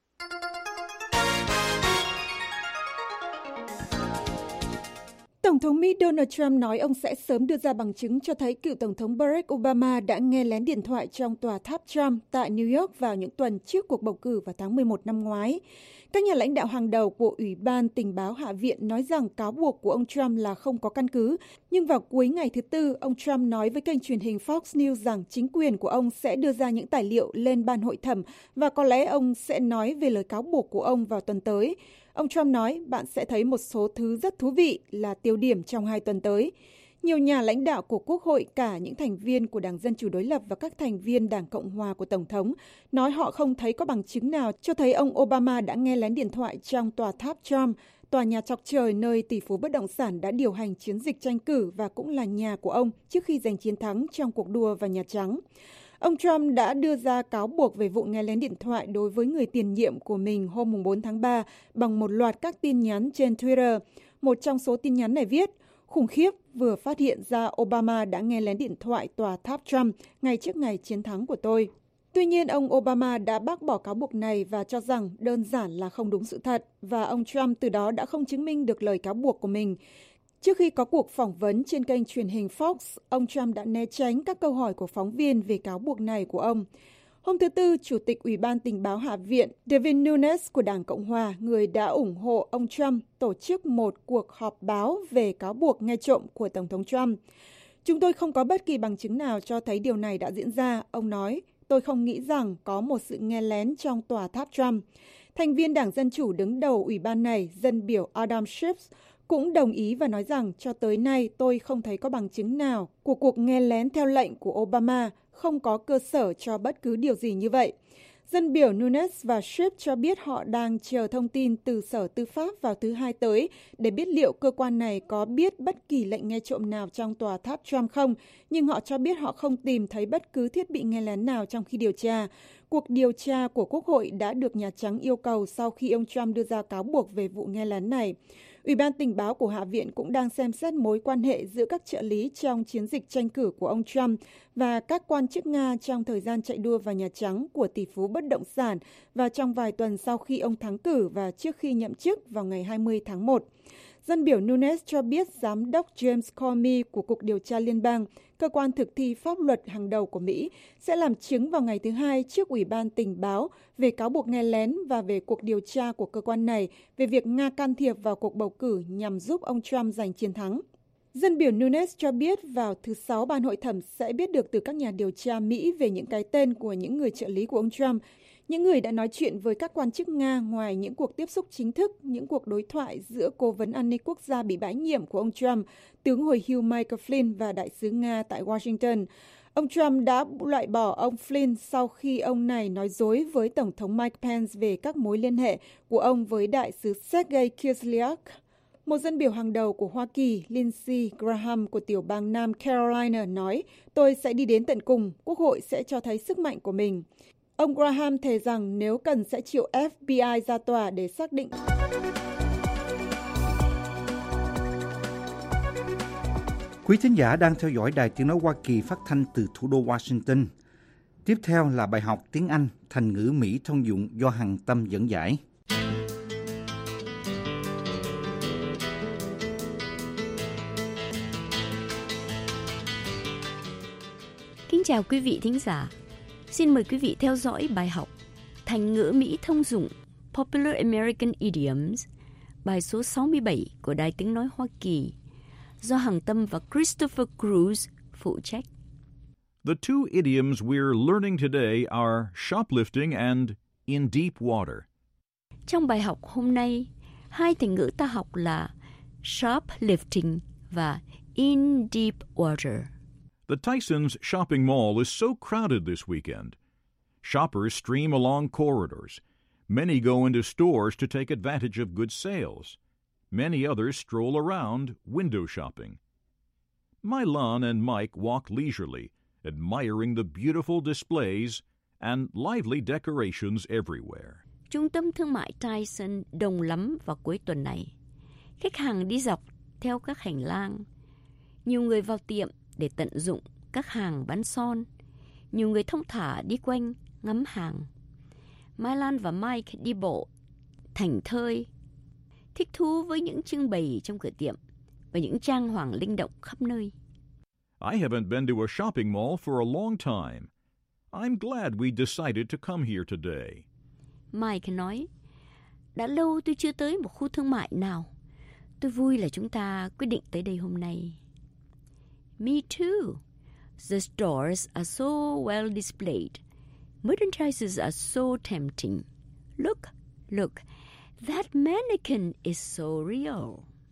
Tổng thống Mỹ Donald Trump nói ông sẽ sớm đưa ra bằng chứng cho thấy cựu Tổng thống Barack Obama đã nghe lén điện thoại trong tòa tháp Trump tại New York vào những tuần trước cuộc bầu cử vào tháng mười một năm ngoái. Các nhà lãnh đạo hàng đầu của Ủy ban Tình báo Hạ viện nói rằng cáo buộc của ông Trump là không có căn cứ. Nhưng vào cuối ngày thứ Tư, ông Trump nói với kênh truyền hình Fox News rằng chính quyền của ông sẽ đưa ra những tài liệu lên ban hội thẩm và có lẽ ông sẽ nói về lời cáo buộc của ông vào tuần tới. Ông Trump nói, bạn sẽ thấy một số thứ rất thú vị là tiêu điểm trong hai tuần tới. Nhiều nhà lãnh đạo của Quốc hội, cả những thành viên của Đảng Dân Chủ đối lập và các thành viên Đảng Cộng hòa của Tổng thống, nói họ không thấy có bằng chứng nào cho thấy ông Obama đã nghe lén điện thoại trong tòa tháp Trump, tòa nhà chọc trời nơi tỷ phú bất động sản đã điều hành chiến dịch tranh cử và cũng là nhà của ông trước khi giành chiến thắng trong cuộc đua vào Nhà Trắng. Ông Trump đã đưa ra cáo buộc về vụ nghe lén điện thoại đối với người tiền nhiệm của mình hôm bốn tháng ba bằng một loạt các tin nhắn trên Twitter. Một trong số tin nhắn này viết, khủng khiếp, vừa phát hiện ra Obama đã nghe lén điện thoại tòa tháp Trump ngay trước ngày chiến thắng của tôi. Tuy nhiên, ông Obama đã bác bỏ cáo buộc này và cho rằng đơn giản là không đúng sự thật, và ông Trump từ đó đã không chứng minh được lời cáo buộc của mình. Trước khi có cuộc phỏng vấn trên kênh truyền hình Fox, ông Trump đã né tránh các câu hỏi của phóng viên về cáo buộc này của ông. Hôm thứ Tư, Chủ tịch Ủy ban Tình báo Hạ viện Devin Nunes của Đảng Cộng hòa, người đã ủng hộ ông Trump, tổ chức một cuộc họp báo về cáo buộc nghe trộm của Tổng thống Trump. Chúng tôi không có bất kỳ bằng chứng nào cho thấy điều này đã diễn ra, ông nói. Tôi không nghĩ rằng có một sự nghe lén trong tòa tháp Trump. Thành viên Đảng Dân Chủ đứng đầu ủy ban này, dân biểu Adam Schiff, cũng đồng ý và nói rằng cho tới nay tôi không thấy có bằng chứng nào của cuộc nghe lén theo lệnh của Obama, không có cơ sở cho bất cứ điều gì như vậy. Dân biểu Nunes và Schiff cho biết họ đang chờ thông tin từ Sở Tư pháp vào thứ Hai tới để biết liệu cơ quan này có biết bất kỳ lệnh nghe trộm nào trong tòa tháp Trump không, nhưng họ cho biết họ không tìm thấy bất cứ thiết bị nghe lén nào trong khi điều tra. Cuộc điều tra của Quốc hội đã được Nhà Trắng yêu cầu sau khi ông Trump đưa ra cáo buộc về vụ nghe lén này. Ủy ban Tình báo của Hạ viện cũng đang xem xét mối quan hệ giữa các trợ lý trong chiến dịch tranh cử của ông Trump và các quan chức Nga trong thời gian chạy đua vào Nhà Trắng của tỷ phú bất động sản và trong vài tuần sau khi ông thắng cử và trước khi nhậm chức vào ngày hai mươi tháng một. Dân biểu Nunes cho biết giám đốc James Comey của Cục Điều tra Liên bang, cơ quan thực thi pháp luật hàng đầu của Mỹ, sẽ làm chứng vào ngày thứ Hai trước Ủy ban Tình báo về cáo buộc nghe lén và về cuộc điều tra của cơ quan này về việc Nga can thiệp vào cuộc bầu cử nhằm giúp ông Trump giành chiến thắng. Dân biểu Nunes cho biết vào thứ Sáu, ban hội thẩm sẽ biết được từ các nhà điều tra Mỹ về những cái tên của những người trợ lý của ông Trump, những người đã nói chuyện với các quan chức Nga ngoài những cuộc tiếp xúc chính thức, những cuộc đối thoại giữa Cố vấn An ninh Quốc gia bị bãi nhiệm của ông Trump, tướng hồi hưu Michael Flynn và đại sứ Nga tại Washington. Ông Trump đã loại bỏ ông Flynn sau khi ông này nói dối với Tổng thống Mike Pence về các mối liên hệ của ông với đại sứ Sergei Kislyak. Một dân biểu hàng đầu của Hoa Kỳ, Lindsey Graham của tiểu bang Nam Carolina nói, tôi sẽ đi đến tận cùng, Quốc hội sẽ cho thấy sức mạnh của mình. Ông Graham thề rằng nếu cần sẽ triệu F B I ra tòa để xác định. Quý thính giả đang theo dõi Đài Tiếng Nói Hoa Kỳ phát thanh từ thủ đô Washington. Tiếp theo là bài học tiếng Anh, thành ngữ Mỹ thông dụng do Hằng Tâm dẫn giải. Kính chào quý vị thính giả. Xin mời quý vị theo dõi bài học thành ngữ Mỹ thông dụng Popular American Idioms, bài số sáu mươi bảy của Đài Tiếng Nói Hoa Kỳ, do Hằng Tâm và Christopher Cruz phụ trách. The two idioms we're learning today are shoplifting and in deep water. Trong bài học hôm nay, hai thành ngữ ta học là shoplifting và in deep water. The Tyson's shopping mall is so crowded this weekend. Shoppers stream along corridors. Many go into stores to take advantage of good sales. Many others stroll around window shopping. Mylon and Mike walk leisurely, admiring the beautiful displays and lively decorations everywhere. Trung tâm thương mại Tyson đông lắm vào cuối tuần này. Khách hàng đi dọc theo các hành lang. Nhiều người vào tiệm để tận dụng các hàng bán son. Nhiều người thong thả đi quanh ngắm hàng. Mylan và Mike đi bộ thảnh thơi, thích thú với những trưng bày trong cửa tiệm và những trang hoàng linh động khắp nơi. I haven't been to a shopping mall for a long time. I'm glad we decided to come here today. Mike nói, đã lâu tôi chưa tới một khu thương mại nào. Tôi vui là chúng ta quyết định tới đây hôm nay. Me too. The stores are so well displayed. Merchandises are so tempting. Look, look, that mannequin is so real.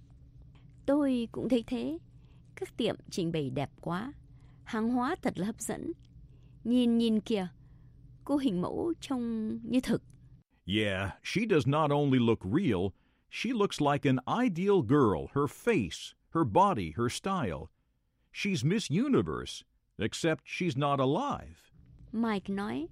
Tôi cũng thấy thế. Các tiệm trình bày đẹp quá. Hàng hóa thật là hấp dẫn. Nhìn nhìn kìa, cô hình mẫu trông như thực. Yeah, she does not only look real, she looks like an ideal girl. Her face, her body, her style. She's Miss Universe, except she's not alive. Mike nói,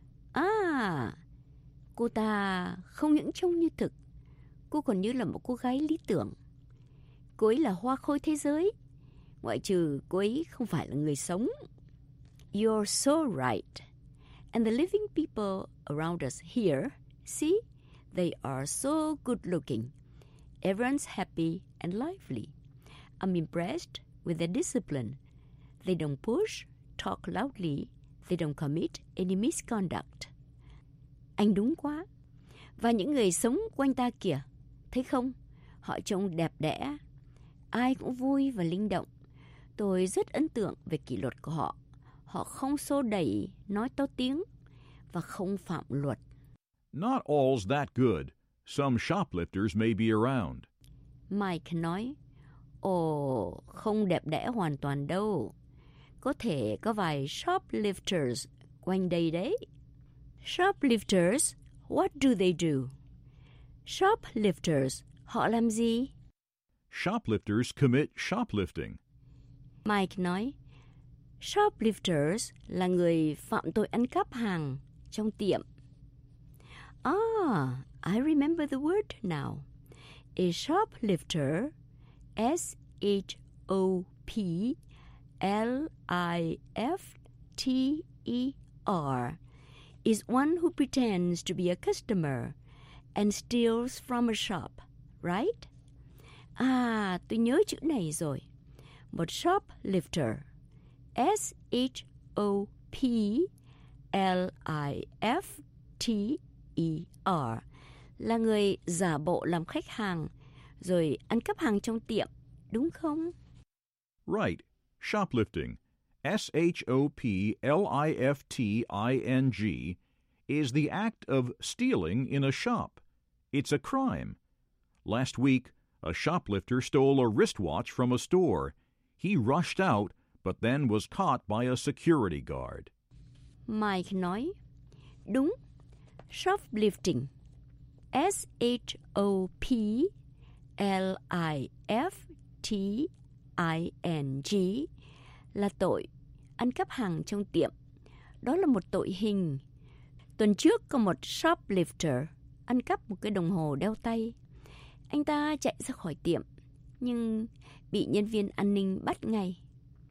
à, cô ta không những trông như thực, cô còn như là một cô gái lý tưởng. Cô ấy là hoa khôi thế giới, ngoại trừ cô ấy không phải là người sống. You're so right. And the living people around us here, see, they are so good looking. Everyone's happy and lively. I'm impressed with their discipline. They don't push, talk loudly. They don't commit any misconduct. Anh đúng quá. Và những người sống quanh ta kìa, thấy không? Họ trông đẹp đẽ. Ai cũng vui và linh động. Tôi rất ấn tượng về kỷ luật của họ. Họ không xô đẩy, nói to tiếng và không phạm luật. Not all's that good. Some shoplifters may be around. Mike nói, ồ, không đẹp đẽ hoàn toàn đâu. Có thể có vài shoplifters quanh đây đấy. Shoplifters, what do they do? Shoplifters, họ làm gì? Shoplifters commit shoplifting. Mike nói, shoplifters là người phạm tội ăn cắp hàng trong tiệm. Ah, I remember the word now. A shoplifter, S H O P L I F T E R, is one who pretends to be a customer and steals from a shop, right? À, tôi nhớ chữ này rồi. Một shoplifter, S H O P L I F T E R, là người giả bộ làm khách hàng rồi ăn cắp hàng trong tiệm, đúng không? Right. Shoplifting, S H O P L I F T I N G, is the act of stealing in a shop. It's a crime. Last week, a shoplifter stole a wristwatch from a store. He rushed out, but then was caught by a security guard. Mike nói, đúng, shoplifting, S H O P L I F T I N G, là tội ăn cắp hàng trong tiệm. Đó là một tội hình. Tuần trước có một shoplifter ăn cắp một cái đồng hồ đeo tay. Anh ta chạy ra khỏi tiệm, nhưng bị nhân viên an ninh bắt ngay.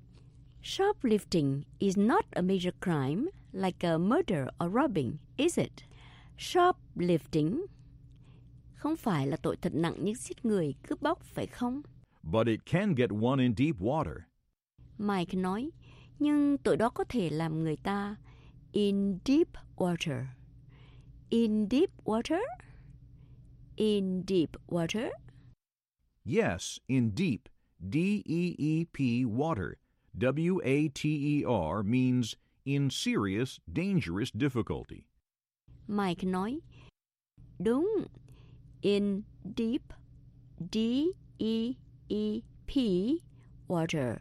Shoplifting is not a major crime like a murder or robbing, is it? Shoplifting không phải là tội thật nặng như giết người, cướp bóc, phải không? But it can get one in deep water. Mike nói, nhưng tội đó có thể làm người ta in deep water. In deep water? In deep water? Yes, in deep, D E E P water. W A T E R means in serious, dangerous difficulty. Mike nói, đúng, in deep, D E E P water.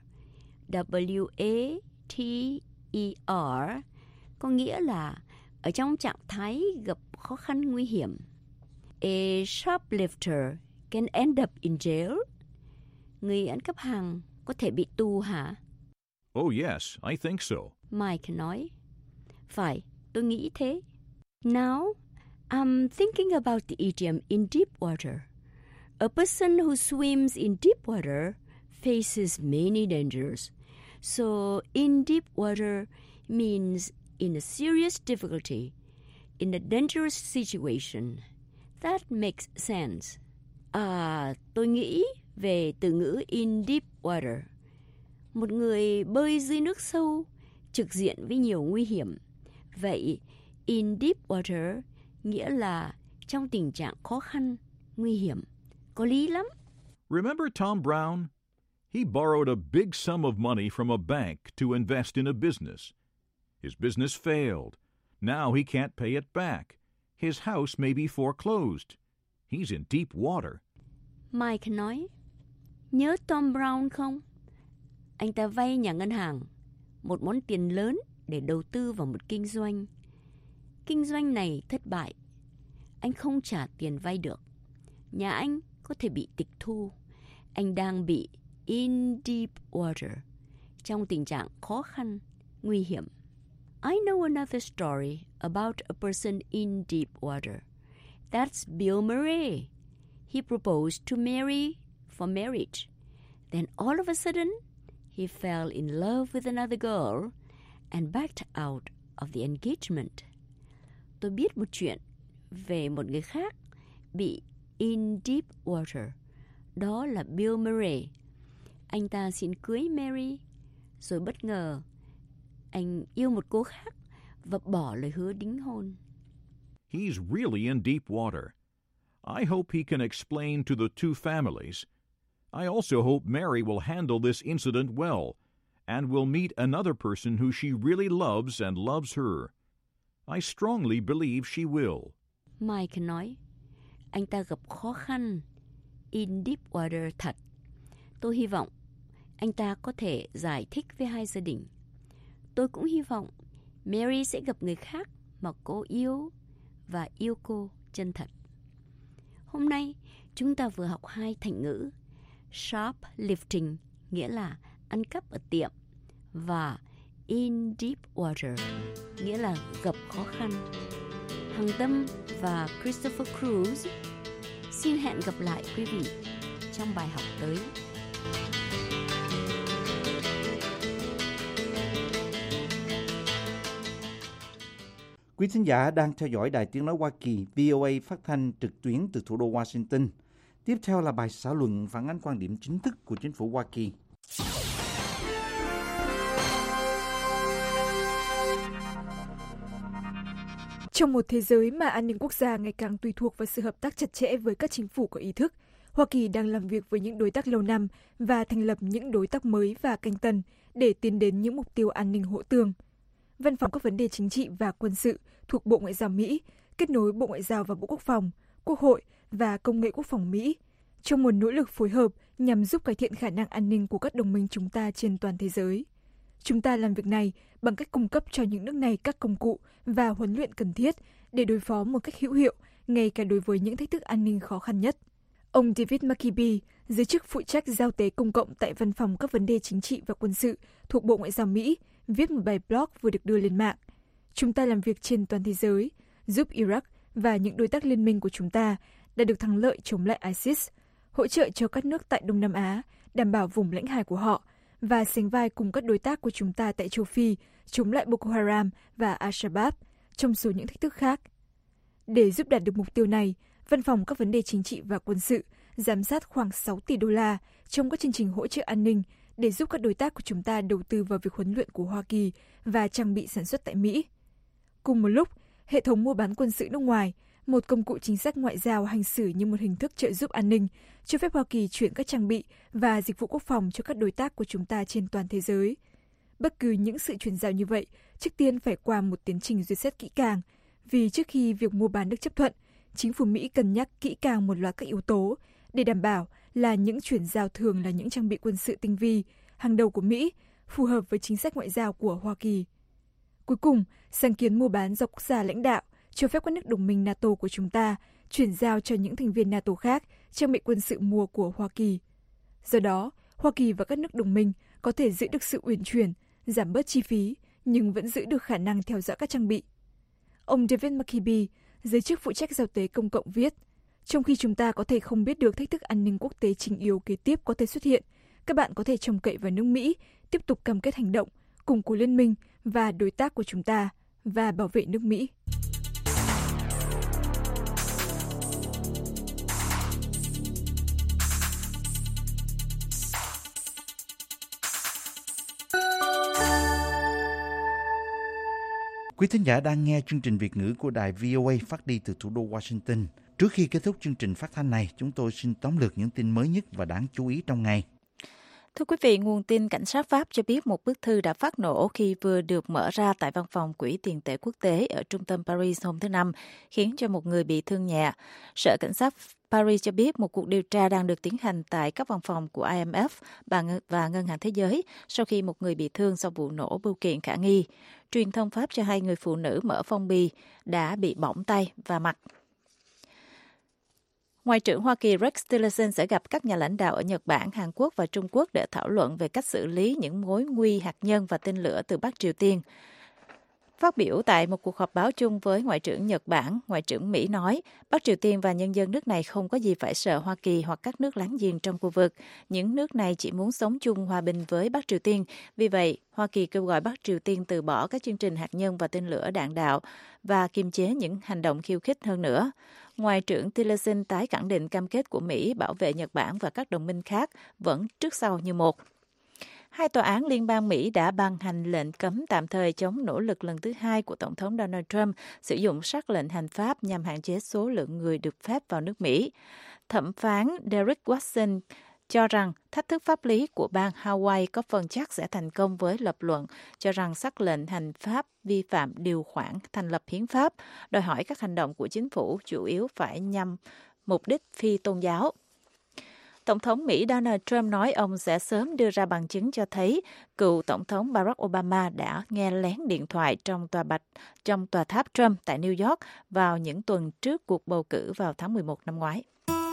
W A T E R có nghĩa là ở trong trạng thái gặp khó khăn nguy hiểm. A shoplifter can end up in jail. Người ăn cắp hàng có thể bị tù hả? Oh yes, I think so. Mike nói, phải, tôi nghĩ thế. Now, I'm thinking about the idiom in deep water. A person who swims in deep water faces many dangers. So, in deep water means in a serious difficulty, in a dangerous situation. That makes sense. À, tôi nghĩ về từ ngữ in deep water. Một người bơi dưới nước sâu, trực diện với nhiều nguy hiểm. Vậy, in deep water nghĩa là trong tình trạng khó khăn, nguy hiểm. Có lý lắm. Remember Tom Brown? He borrowed a big sum of money from a bank to invest in a business. His business failed. Now he can't pay it back. His house may be foreclosed. He's in deep water. Mike nói, nhớ Tom Brown không? Anh ta vay nhà ngân hàng một món tiền lớn để đầu tư vào một kinh doanh. Kinh doanh này thất bại. Anh không trả tiền vay được. Nhà anh có thể bị tịch thu. Anh đang bị in deep water, trong tình trạng khó khăn, nguy hiểm. I know another story about a person in deep water. That's Bill Murray. He proposed to Mary for marriage. Then all of a sudden, he fell in love with another girl and backed out of the engagement. Tôi biết một chuyện về một người khác bị in deep water. Đó là Bill Murray. Anh ta xin cưới Mary, rồi bất ngờ anh yêu một cô khác và bỏ lời hứa đính hôn. He's really in deep water. I hope he can explain to the two families. I also hope Mary will handle this incident well and will meet another person who she really loves and loves her. I strongly believe she will. Mike nói, anh ta gặp khó khăn in deep water thật. Tôi hy vọng anh ta có thể giải thích với hai gia đình. Tôi cũng hy vọng Mary sẽ gặp người khác mà cô yêu và yêu cô chân thật. Hôm nay chúng ta vừa học hai thành ngữ shoplifting nghĩa là ăn cắp ở tiệm và in deep water nghĩa là gặp khó khăn. Hằng Tâm và Christopher Cruz xin hẹn gặp lại quý vị trong bài học tới. Quý thính giả đang theo dõi Đài Tiếng Nói Hoa Kỳ V O A phát thanh trực tuyến từ thủ đô Washington. Tiếp theo là bài xã luận phản ánh quan điểm chính thức của chính phủ Hoa Kỳ. Trong một thế giới mà an ninh quốc gia ngày càng tùy thuộc vào sự hợp tác chặt chẽ với các chính phủ có ý thức, Hoa Kỳ đang làm việc với những đối tác lâu năm và thành lập những đối tác mới và canh tân để tiến đến những mục tiêu an ninh hỗ tương. Văn phòng các vấn đề chính trị và quân sự thuộc Bộ Ngoại giao Mỹ kết nối Bộ Ngoại giao và Bộ Quốc phòng, Quốc hội và Công nghệ Quốc phòng Mỹ trong một nỗ lực phối hợp nhằm giúp cải thiện khả năng an ninh của các đồng minh chúng ta trên toàn thế giới. Chúng ta làm việc này bằng cách cung cấp cho những nước này các công cụ và huấn luyện cần thiết để đối phó một cách hữu hiệu, ngay cả đối với những thách thức an ninh khó khăn nhất. Ông David McKibbe, giới chức phụ trách giao tế công cộng tại Văn phòng các vấn đề chính trị và quân sự thuộc Bộ Ngoại giao Mỹ, viết một bài blog vừa được đưa lên mạng. Chúng ta làm việc trên toàn thế giới, giúp Iraq và những đối tác liên minh của chúng ta đã được thắng lợi chống lại ISIS, hỗ trợ cho các nước tại Đông Nam Á, đảm bảo vùng lãnh hải của họ và sánh vai cùng các đối tác của chúng ta tại châu Phi chống lại Boko Haram và Al-Shabaab, trong số những thách thức khác. Để giúp đạt được mục tiêu này, Văn phòng các vấn đề chính trị và quân sự giám sát khoảng sáu tỷ đô la trong các chương trình hỗ trợ an ninh để giúp các đối tác của chúng ta đầu tư vào việc huấn luyện của Hoa Kỳ và trang bị sản xuất tại Mỹ. Cùng một lúc, hệ thống mua bán quân sự nước ngoài, một công cụ chính sách ngoại giao hành xử như một hình thức trợ giúp an ninh, cho phép Hoa Kỳ chuyển các trang bị và dịch vụ quốc phòng cho các đối tác của chúng ta trên toàn thế giới. Bất cứ những sự chuyển giao như vậy, trước tiên phải qua một tiến trình duyệt xét kỹ càng, vì trước khi việc mua bán được chấp thuận, chính phủ Mỹ cân nhắc kỹ càng một loạt các yếu tố để đảm bảo là những chuyển giao thường là những trang bị quân sự tinh vi, hàng đầu của Mỹ, phù hợp với chính sách ngoại giao của Hoa Kỳ. Cuối cùng, sáng kiến mua bán do quốc gia lãnh đạo cho phép các nước đồng minh NATO của chúng ta chuyển giao cho những thành viên NATO khác trang bị quân sự mua của Hoa Kỳ. Do đó, Hoa Kỳ và các nước đồng minh có thể giữ được sự uyển chuyển, giảm bớt chi phí, nhưng vẫn giữ được khả năng theo dõi các trang bị. Ông David McKibbe, giới chức phụ trách giao tế công cộng viết, trong khi chúng ta có thể không biết được thách thức an ninh quốc tế chính yếu kế tiếp có thể xuất hiện, các bạn có thể trông cậy vào nước Mỹ tiếp tục cam kết hành động, củng cố liên minh và đối tác của chúng ta và bảo vệ nước Mỹ. Quý thính giả đang nghe chương trình Việt ngữ của đài vê o a phát đi từ thủ đô Washington. Trước khi kết thúc chương trình phát thanh này, chúng tôi xin tóm lược những tin mới nhất và đáng chú ý trong ngày. Thưa quý vị, nguồn tin cảnh sát Pháp cho biết một bức thư đã phát nổ khi vừa được mở ra tại văn phòng Quỹ tiền tệ quốc tế ở trung tâm Paris hôm thứ Năm, khiến cho một người bị thương nhẹ. Sở Cảnh sát Paris cho biết một cuộc điều tra đang được tiến hành tại các văn phòng của I M F và Ngân hàng Thế giới sau khi một người bị thương sau vụ nổ bưu kiện khả nghi. Truyền thông Pháp cho hay người phụ nữ mở phong bì đã bị bỏng tay và mặt. Ngoại trưởng Hoa Kỳ Rex Tillerson sẽ gặp các nhà lãnh đạo ở Nhật Bản, Hàn Quốc và Trung Quốc để thảo luận về cách xử lý những mối nguy hạt nhân và tên lửa từ Bắc Triều Tiên. Phát biểu tại một cuộc họp báo chung với Ngoại trưởng Nhật Bản, Ngoại trưởng Mỹ nói, Bắc Triều Tiên và nhân dân nước này không có gì phải sợ Hoa Kỳ hoặc các nước láng giềng trong khu vực. Những nước này chỉ muốn sống chung hòa bình với Bắc Triều Tiên. Vì vậy, Hoa Kỳ kêu gọi Bắc Triều Tiên từ bỏ các chương trình hạt nhân và tên lửa đạn đạo và kiềm chế những hành động khiêu khích hơn nữa. Ngoại trưởng Tillerson tái khẳng định cam kết của Mỹ bảo vệ Nhật Bản và các đồng minh khác vẫn trước sau như một. Hai tòa án liên bang Mỹ đã ban hành lệnh cấm tạm thời chống nỗ lực lần thứ hai của Tổng thống Donald Trump sử dụng sắc lệnh hành pháp nhằm hạn chế số lượng người được phép vào nước Mỹ. Thẩm phán Derek Watson cho rằng thách thức pháp lý của bang Hawaii có phần chắc sẽ thành công với lập luận cho rằng sắc lệnh hành pháp vi phạm điều khoản thành lập hiến pháp, đòi hỏi các hành động của chính phủ chủ yếu phải nhằm mục đích phi tôn giáo. Tổng thống Mỹ Donald Trump nói ông sẽ sớm đưa ra bằng chứng cho thấy cựu Tổng thống Barack Obama đã nghe lén điện thoại trong tòa bạch trong tòa tháp Trump tại New York vào những tuần trước cuộc bầu cử vào tháng mười một năm ngoái.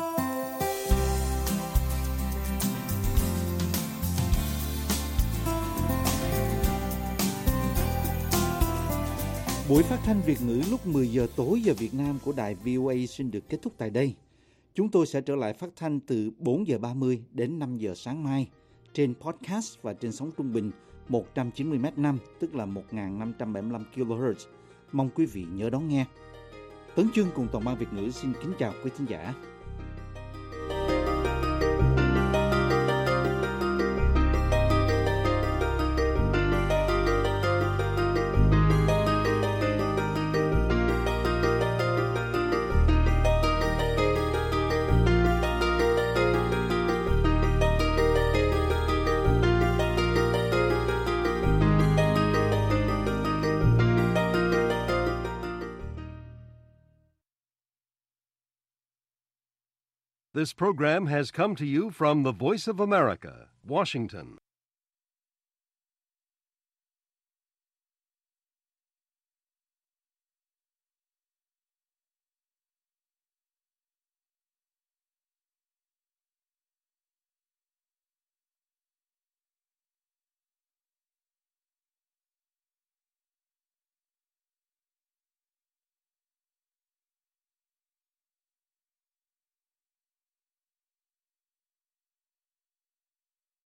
Buổi phát thanh Việt ngữ lúc mười giờ tối giờ Việt Nam của đài vê o a xin được kết thúc tại đây. Chúng tôi sẽ trở lại phát thanh từ bốn giờ ba mươi đến năm giờ sáng mai trên podcast và trên sóng trung bình một trăm chín mươi mét năm, tức là một nghìn năm trăm bảy mươi lăm ki lô héc. Mong quý vị nhớ đón nghe. Tấn Chương cùng toàn ban Việt ngữ xin kính chào quý thính giả. This program has come to you from the Voice of America, Washington.